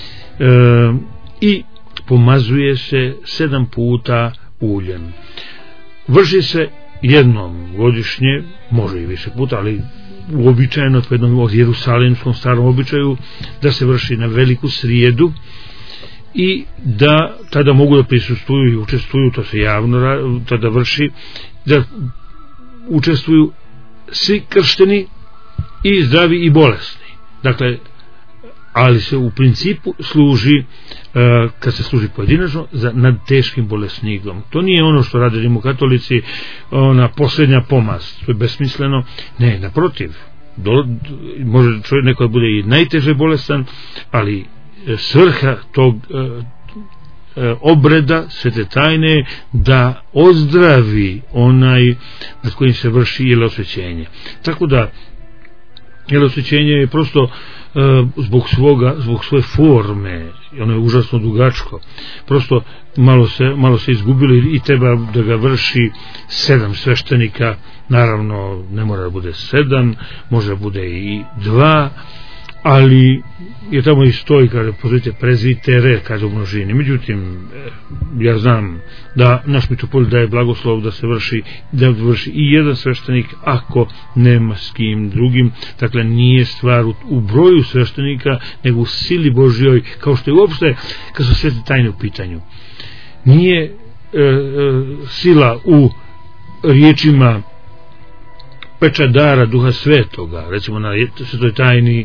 S5: uh, i pomazuje se sedam puta uljem. Vrši se jednom godišnje, može i više puta, ali uobičajeno po jednom od jerusalimskom starom običaju da se vrši na veliku srijedu i da tada mogu da prisustvuju i učestvuju, to se javno tada vrši, da učestvuju svi kršteni i zdravi i bolesni. Dakle, ali se u principu služi, uh, kad se služi pojedinačno, za nad teškim bolesnikom. To nije ono što rade rimokatolici, ona posljednja pomaz, to je besmisleno. Ne, naprotiv, do, može čovjek neko bude i najteže bolestan, ali svrha tog uh, uh, obreda svete tajne da ozdravi onaj nad kojim se vrši jelosvećenje. Tako da jelosvećenje je prosto Uh, zbog svoga, zbog svoje forme, ono je užasno dugačko, prosto malo se, malo se izgubili i treba da ga vrši sedam sveštenika, naravno ne mora da bude sedam, može da bude i dva, ali je tamo i stoji, kaže, pozovite prezvitere, kaže u množini. Međutim, ja znam da naš mitropolit daje blagoslov da se vrši, da vrši i jedan sveštenik ako nema s kim drugim. Dakle, nije stvar u, u broju sveštenika, nego u sili Božjoj, kao što je uopšte kad su svete tajne u pitanju. Nije e, e, sila u riječima pečat dara Duha Svetoga, recimo na svetoj tajni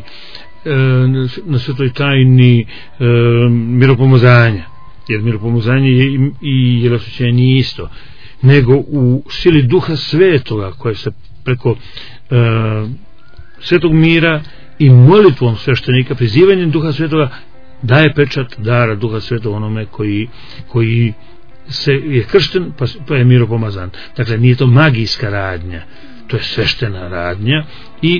S5: na svetoj tajni e, miropomazanja, jer miropomazanje je i, i jelosvećenje nije isto, nego u sili Duha Svetoga koja se preko e, svetog mira i molitvom sveštenika, prizivanjem Duha Svetoga daje pečat dara Duha Svetoga onome koji, koji se je kršten pa, pa je miropomazan. Dakle, nije to magijska radnja, to je sveštena radnja i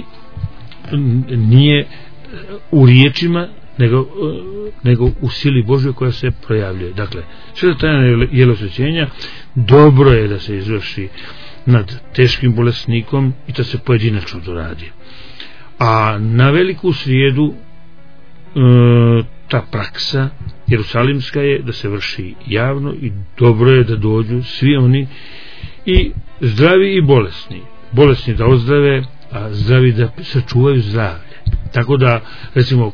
S5: nije u riječima, nego, nego u sili Božjoj koja se projavljuje. Dakle, sveta tajna jelosvećenja dobro je da se izvrši nad teškim bolesnikom i da se pojedinačno to radi. A na veliku srijedu e, ta praksa jerusalimska je da se vrši javno i dobro je da dođu svi oni i zdravi i bolesni. Bolesni da ozdrave, a zdravi da sačuvaju zdravlje. Tako da, recimo,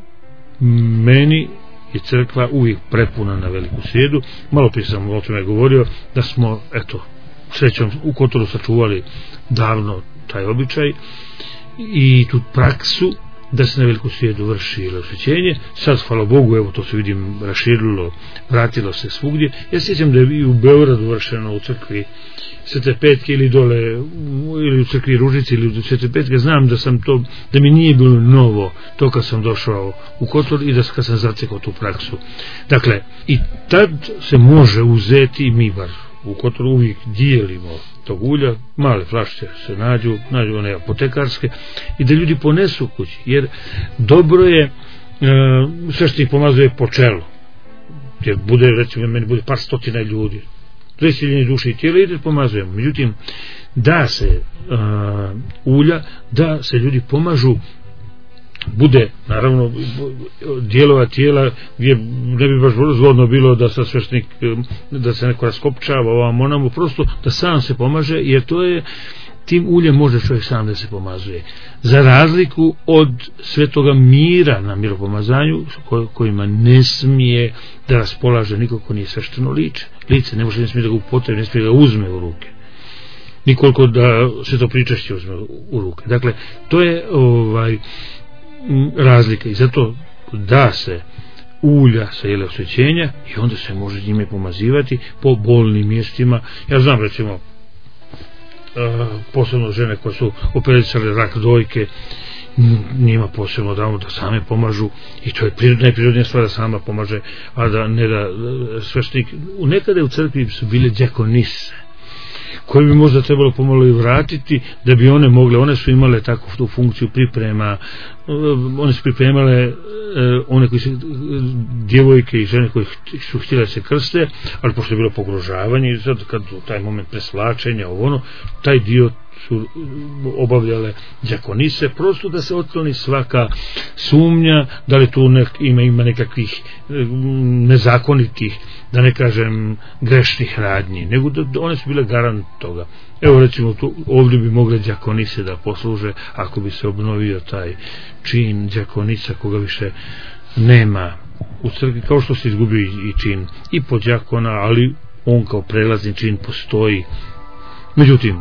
S5: meni je crkva uvijek prepuna na veliku srijedu. Malo prije sam o tome govorio da smo, eto, srećom u Kotoru sačuvali davno taj običaj i tu praksu da se na veliku srijedu vrši jelosvećenje. Sad, hvala Bogu, evo to se vidim raširilo, vratilo se svugdje. Ja sjećam da je i u Beogradu vršeno u crkvi Svete Petke ili dole ili u crkvi Ružici ili u Svete Petke. Znam da sam to, da mi nije bilo novo to kad sam došao u Kotor i da kad sam zacekao tu praksu. Dakle, i tad se može uzeti, i mi bar u Kotoru uvijek dijelimo tog ulja, male flašice se nađu, nađu one apotekarske, i da ljudi ponesu kući, jer dobro je, e, sveštenik pomazuje po čelu, jer bude, recimo, meni bude par stotina ljudi, za iscjeljenje duše i tijela i da pomazujemo. Međutim, da se a, ulja, da se ljudi pomažu, bude naravno dijelova tijela gdje ne bi baš zgodno bilo da sa sveštenik, da se neko raskopčava ovam onamo, prosto da sam se pomaže, jer to je, tim uljem može čovjek sam da se pomazuje, za razliku od svetoga mira na miropomazanju kojima ne smije da raspolaže niko ko nije svešteno lice lice, ne može, ne smije da ga upotrebi, ne smije da ga uzme u ruke, nikoliko da se to pričešće uzme u ruke. Dakle, to je ovaj razlika i zato da se ulja sa jele osvećenja i onda se može njime pomazivati po bolnim mjestima. Ja znam recimo uh, posebno žene koje su operisale rak dojke, njima posebno damo da same pomažu i to je prirodna, najprirodnija stvar da sama pomaže, a da ne da sveštenik. Nekada u crkvi su bile đakonise koje bi možda trebalo pomalo i vratiti da bi one mogle, one su imale takvu tu funkciju priprema, one su pripremale one koji su djevojke i žene koje su htjele se krste, ali pošto je bilo pogrožavanje i sad kad u taj moment preslačenja ono, taj dio su obavljale đakonise, prosto da se otkloni svaka sumnja da li tu nek, ima, ima nekakvih nezakonitih, da ne kažem grešnih radnji, nego da, da one su bile garant toga. Evo recimo tu, ovdje bi mogle đakonise da posluže ako bi se obnovio taj čin đakonisa koga više nema u crkvi, kao što se izgubio i čin i podđakona, ali on kao prelazni čin postoji. Međutim,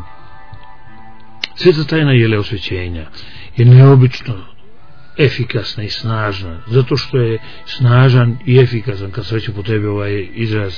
S5: sveta tajna jele osvećenja je neobično efikasna i snažna, zato što je snažan i efikasan, kad se već upotrebio ovaj izraz,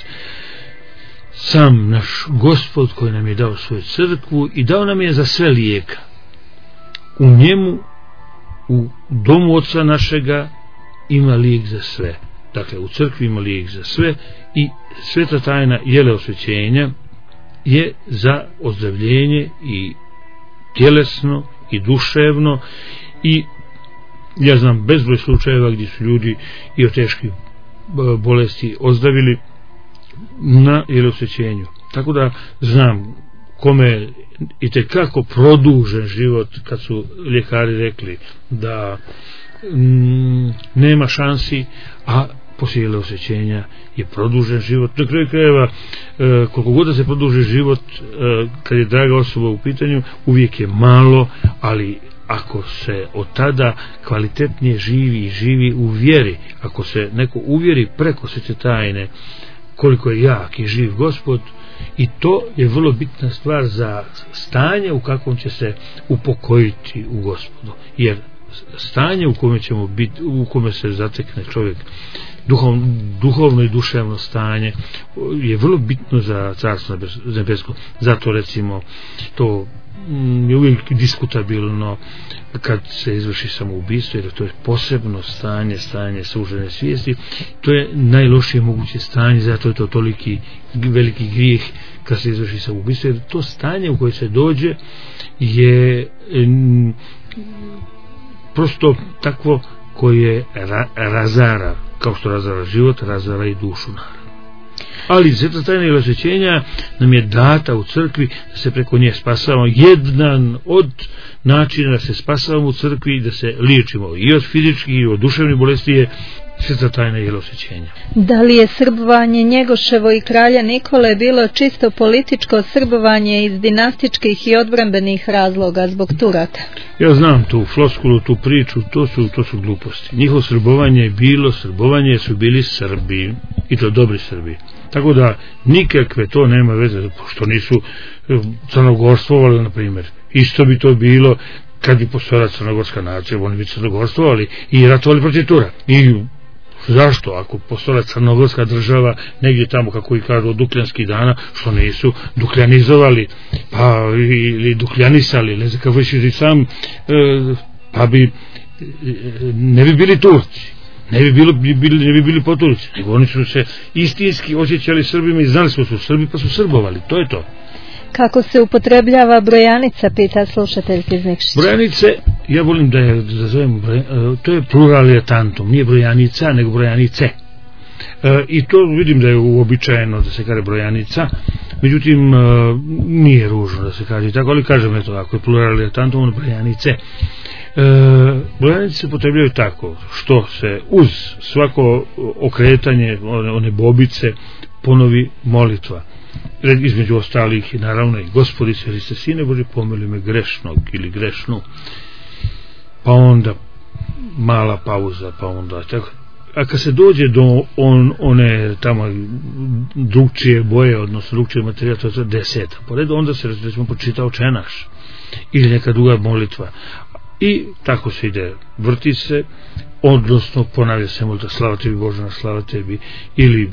S5: sam naš Gospod koji nam je dao svoju crkvu i dao nam je za sve lijeka. U njemu, u domu Oca našega ima lijek za sve. Dakle, u crkvi ima lijek za sve i sveta tajna jele osvećenja je za ozdravljenje i tjelesno i duševno, i ja znam bezbroj slučajeva gdje su ljudi i od teških bolesti ozdravili na jelosvećenju. Tako da znam kome i tekako produžen život, kad su ljekari rekli da mm, nema šansi, a poslije jelosvećenja je produžen život. Na kraju krajeva, e, koliko god da se produži život, e, kad je draga osoba u pitanju, uvijek je malo, ali ako se od tada kvalitetnije živi i živi u vjeri, ako se neko uvjeri preko svete tajne koliko je jak i živ Gospod, i to je vrlo bitna stvar za stanje u kakvom će se upokojiti u Gospodu, jer stanje u kome ćemo biti, u kome se zatekne čovjek, duhovno, duhovno i duševno stanje, je vrlo bitno za Carstvo nebesko. Zato recimo to je uvijek diskutabilno kad se izvrši samoubistvo, jer to je posebno stanje, stanje sužene svijesti, to je najlošije moguće stanje, zato je to toliki veliki grijeh kad se izvrši samoubistvo, jer to stanje u koje se dođe je m, prosto takvo koje ra, razara, kao što razara život, razara i dušu naravno. Ali sveta tajna jelosvećenja nam je data u crkvi da se preko nje spasavamo. Jedan od načina da se spasavamo u crkvi, da se liječimo i od fizičkih i od duševnih bolesti, je sveta tajna jelosvećenja.
S4: Da li je srbovanje Njegoševo i kralja Nikole bilo čisto političko srbovanje iz dinastičkih i odbrambenih razloga zbog Turaka?
S5: Ja znam tu floskulu, tu priču, to su, to su gluposti. Njihovo srbovanje je bilo srbovanje, su bili Srbi, i to dobri Srbi. Tako da nikakve to nema veze, pošto nisu crnogorstvovali, na primjer. Isto bi to bilo kad bi postojala crnogorska nacija, oni bi crnogorstvovali i ratovali protiv Tura. I zašto? Ako postojala crnogorska država negdje tamo, kako i kažu, od dukljanskih dana, što nisu dukljanizovali, pa ili dukljanisali, ne znam kako više sam, pa bi ne bi bili Turci, ne bi, bilo, bili, ne bi bili poturci, nego oni su se istinski osjećali Srbima i znali smo su Srbi, pa su srbovali, to je to.
S4: Kako se upotrebljava brojanica, pita slušatelj iz Nikšića.
S5: Brojanice, ja volim da je da zovem, to je pluralije tantum, nije brojanica, nego brojanice. E, I to vidim da je uobičajeno da se kaže brojanica, Međutim, nije ružno da se kaže tako, ali kažem, eto, ako je plural je tantum, brojanice. E, brojanice se potrebljaju tako što se uz svako okretanje one, one bobice ponovi molitva, između ostalih i naravno i Gospodi se Hriste Sine Boži pomili me grešnog ili grešnu, pa onda mala pauza, pa onda tako. A kad se dođe do on, one tamo drugčije boje, odnosno drugčije materijala, to je deseta pored, onda se recimo počita Očenaš ili neka druga molitva i tako se ide, vrti se, odnosno ponavlja se molitva slava tebi Bože, slava tebi, ili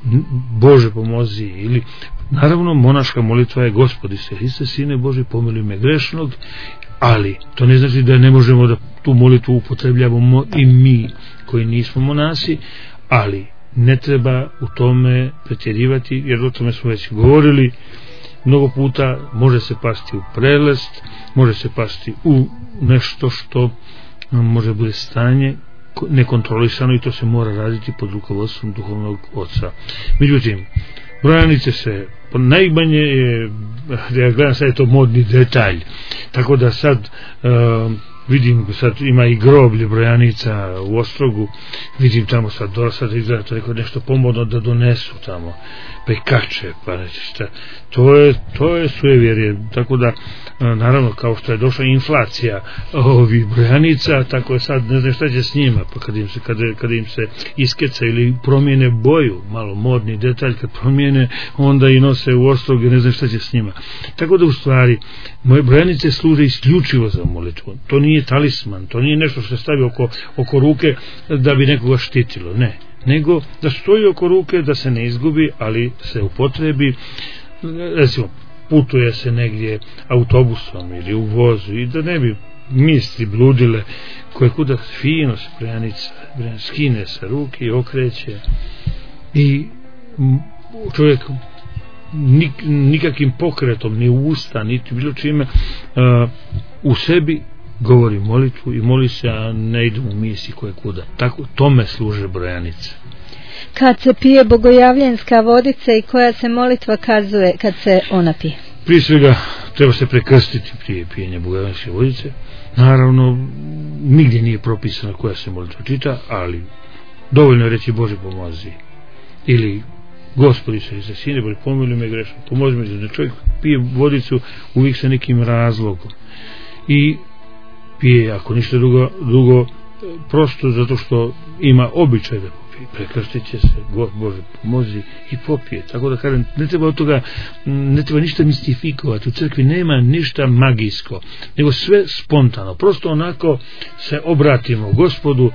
S5: Bože pomozi, ili naravno monaška molitva je Gospodi se Hriste Sine Boži pomili me grešnog, ali to ne znači da ne možemo da tu molitvu upotrebljavamo i mi koji nismo monasi, ali ne treba u tome pretjerivati, jer o tome smo već govorili mnogo puta. Može se pasti u prelest, može se pasti u nešto što može bude stanje nekontrolisano i to se mora raditi pod rukovodstvom duhovnog oca. Međutim, brojanice se najmanje je, ja gledam sad je to modni detalj, tako da sad uh, vidim, sad ima i groblje brojanica u Ostrogu, vidim tamo sad, do sad izgleda to neko nešto pomodno da donesu tamo, pa i kače, pa neće šta, to je, to je suevjerje, tako da naravno kao što je došla inflacija ovih brojanica, tako je sad ne znam šta će s njima, pa kad im se, kad, kad im se iskeca ili promijene boju, malo modni detalj, kad promijene, onda i nose u Ostrog i ne znam šta će s njima. Tako da u stvari moje brojanice služe isključivo za molitvu, to nije talisman, to nije nešto što se stavi oko, oko ruke da bi nekoga štitilo, ne, nego da stoji oko ruke, da se ne izgubi, ali se upotrebi, recimo putuje se negdje autobusom ili u vozu i da ne bi misli bludile, koje kuda fino se brojanica skine sa ruke i okreće i čovjek nik, nikakvim pokretom, ni usta, niti bilo čime uh, u sebi govori molitvu i moli se, a ne ide u misli koje kuda. Tako tome služe brojanice.
S4: Kad se pije bogojavljenska vodica i koja se molitva kazuje kad se ona pije?
S5: Prije svega treba se prekrstiti prije pijenja bogojavljenske vodice. Naravno, nigdje nije propisano koja se molitva čita, ali dovoljno je reći Bože pomozi. Ili Gospodi se Hriste Sine Boži pomili me grešno, pomozi me. Da čovjek pije vodicu uvijek sa nekim razlogom. I pije, ako ništa drugo, drugo prosto zato što ima običaj da popije, prekrstit će se, God Bože pomozi i popije. Tako da kažem, ne treba od toga, ne treba ništa mistifikovati, u crkvi nema ništa magijsko, nego sve spontano, prosto onako se obratimo Gospodu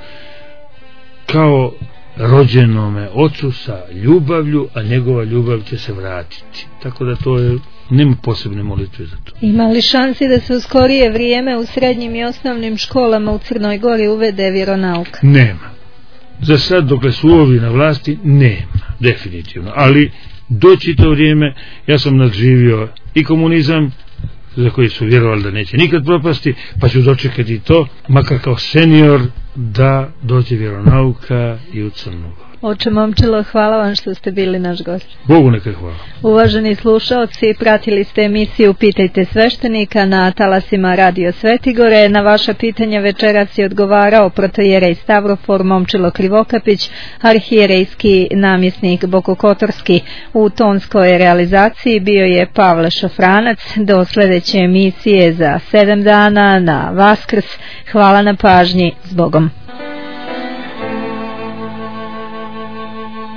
S5: kao rođenome ocu sa ljubavlju, a njegova ljubav će se vratiti. Tako da to je, nema posebne molitve za to.
S4: Ima li šansi da se u skorije vrijeme u srednjim i osnovnim školama u Crnoj Gori uvede vjeronauka?
S5: Nema. Za sad, dokle su ovi na vlasti, nema, definitivno. Ali doći to vrijeme, ja sam nadživio i komunizam, za koji su vjerovali da neće nikad propasti, pa ću dočekati to, makar kao senior, da dođe vjeronauka i u Crnu Goru.
S4: Oče Momčilo, hvala vam što ste bili naš gost.
S5: Bogu neka hvala.
S4: Uvaženi slušaoci, pratili ste emisiju Pitajte sveštenika na talasima Radio Svetigore. Na vaša pitanja večeras je odgovarao protojerej Stavrofor Momčilo Krivokapić, arhijerejski namjesnik Bokokotorski. U tonskoj realizaciji bio je Pavle Šafranac. Do sljedeće emisije za sedam dana na Vaskrs. Hvala na pažnji. S Bogom.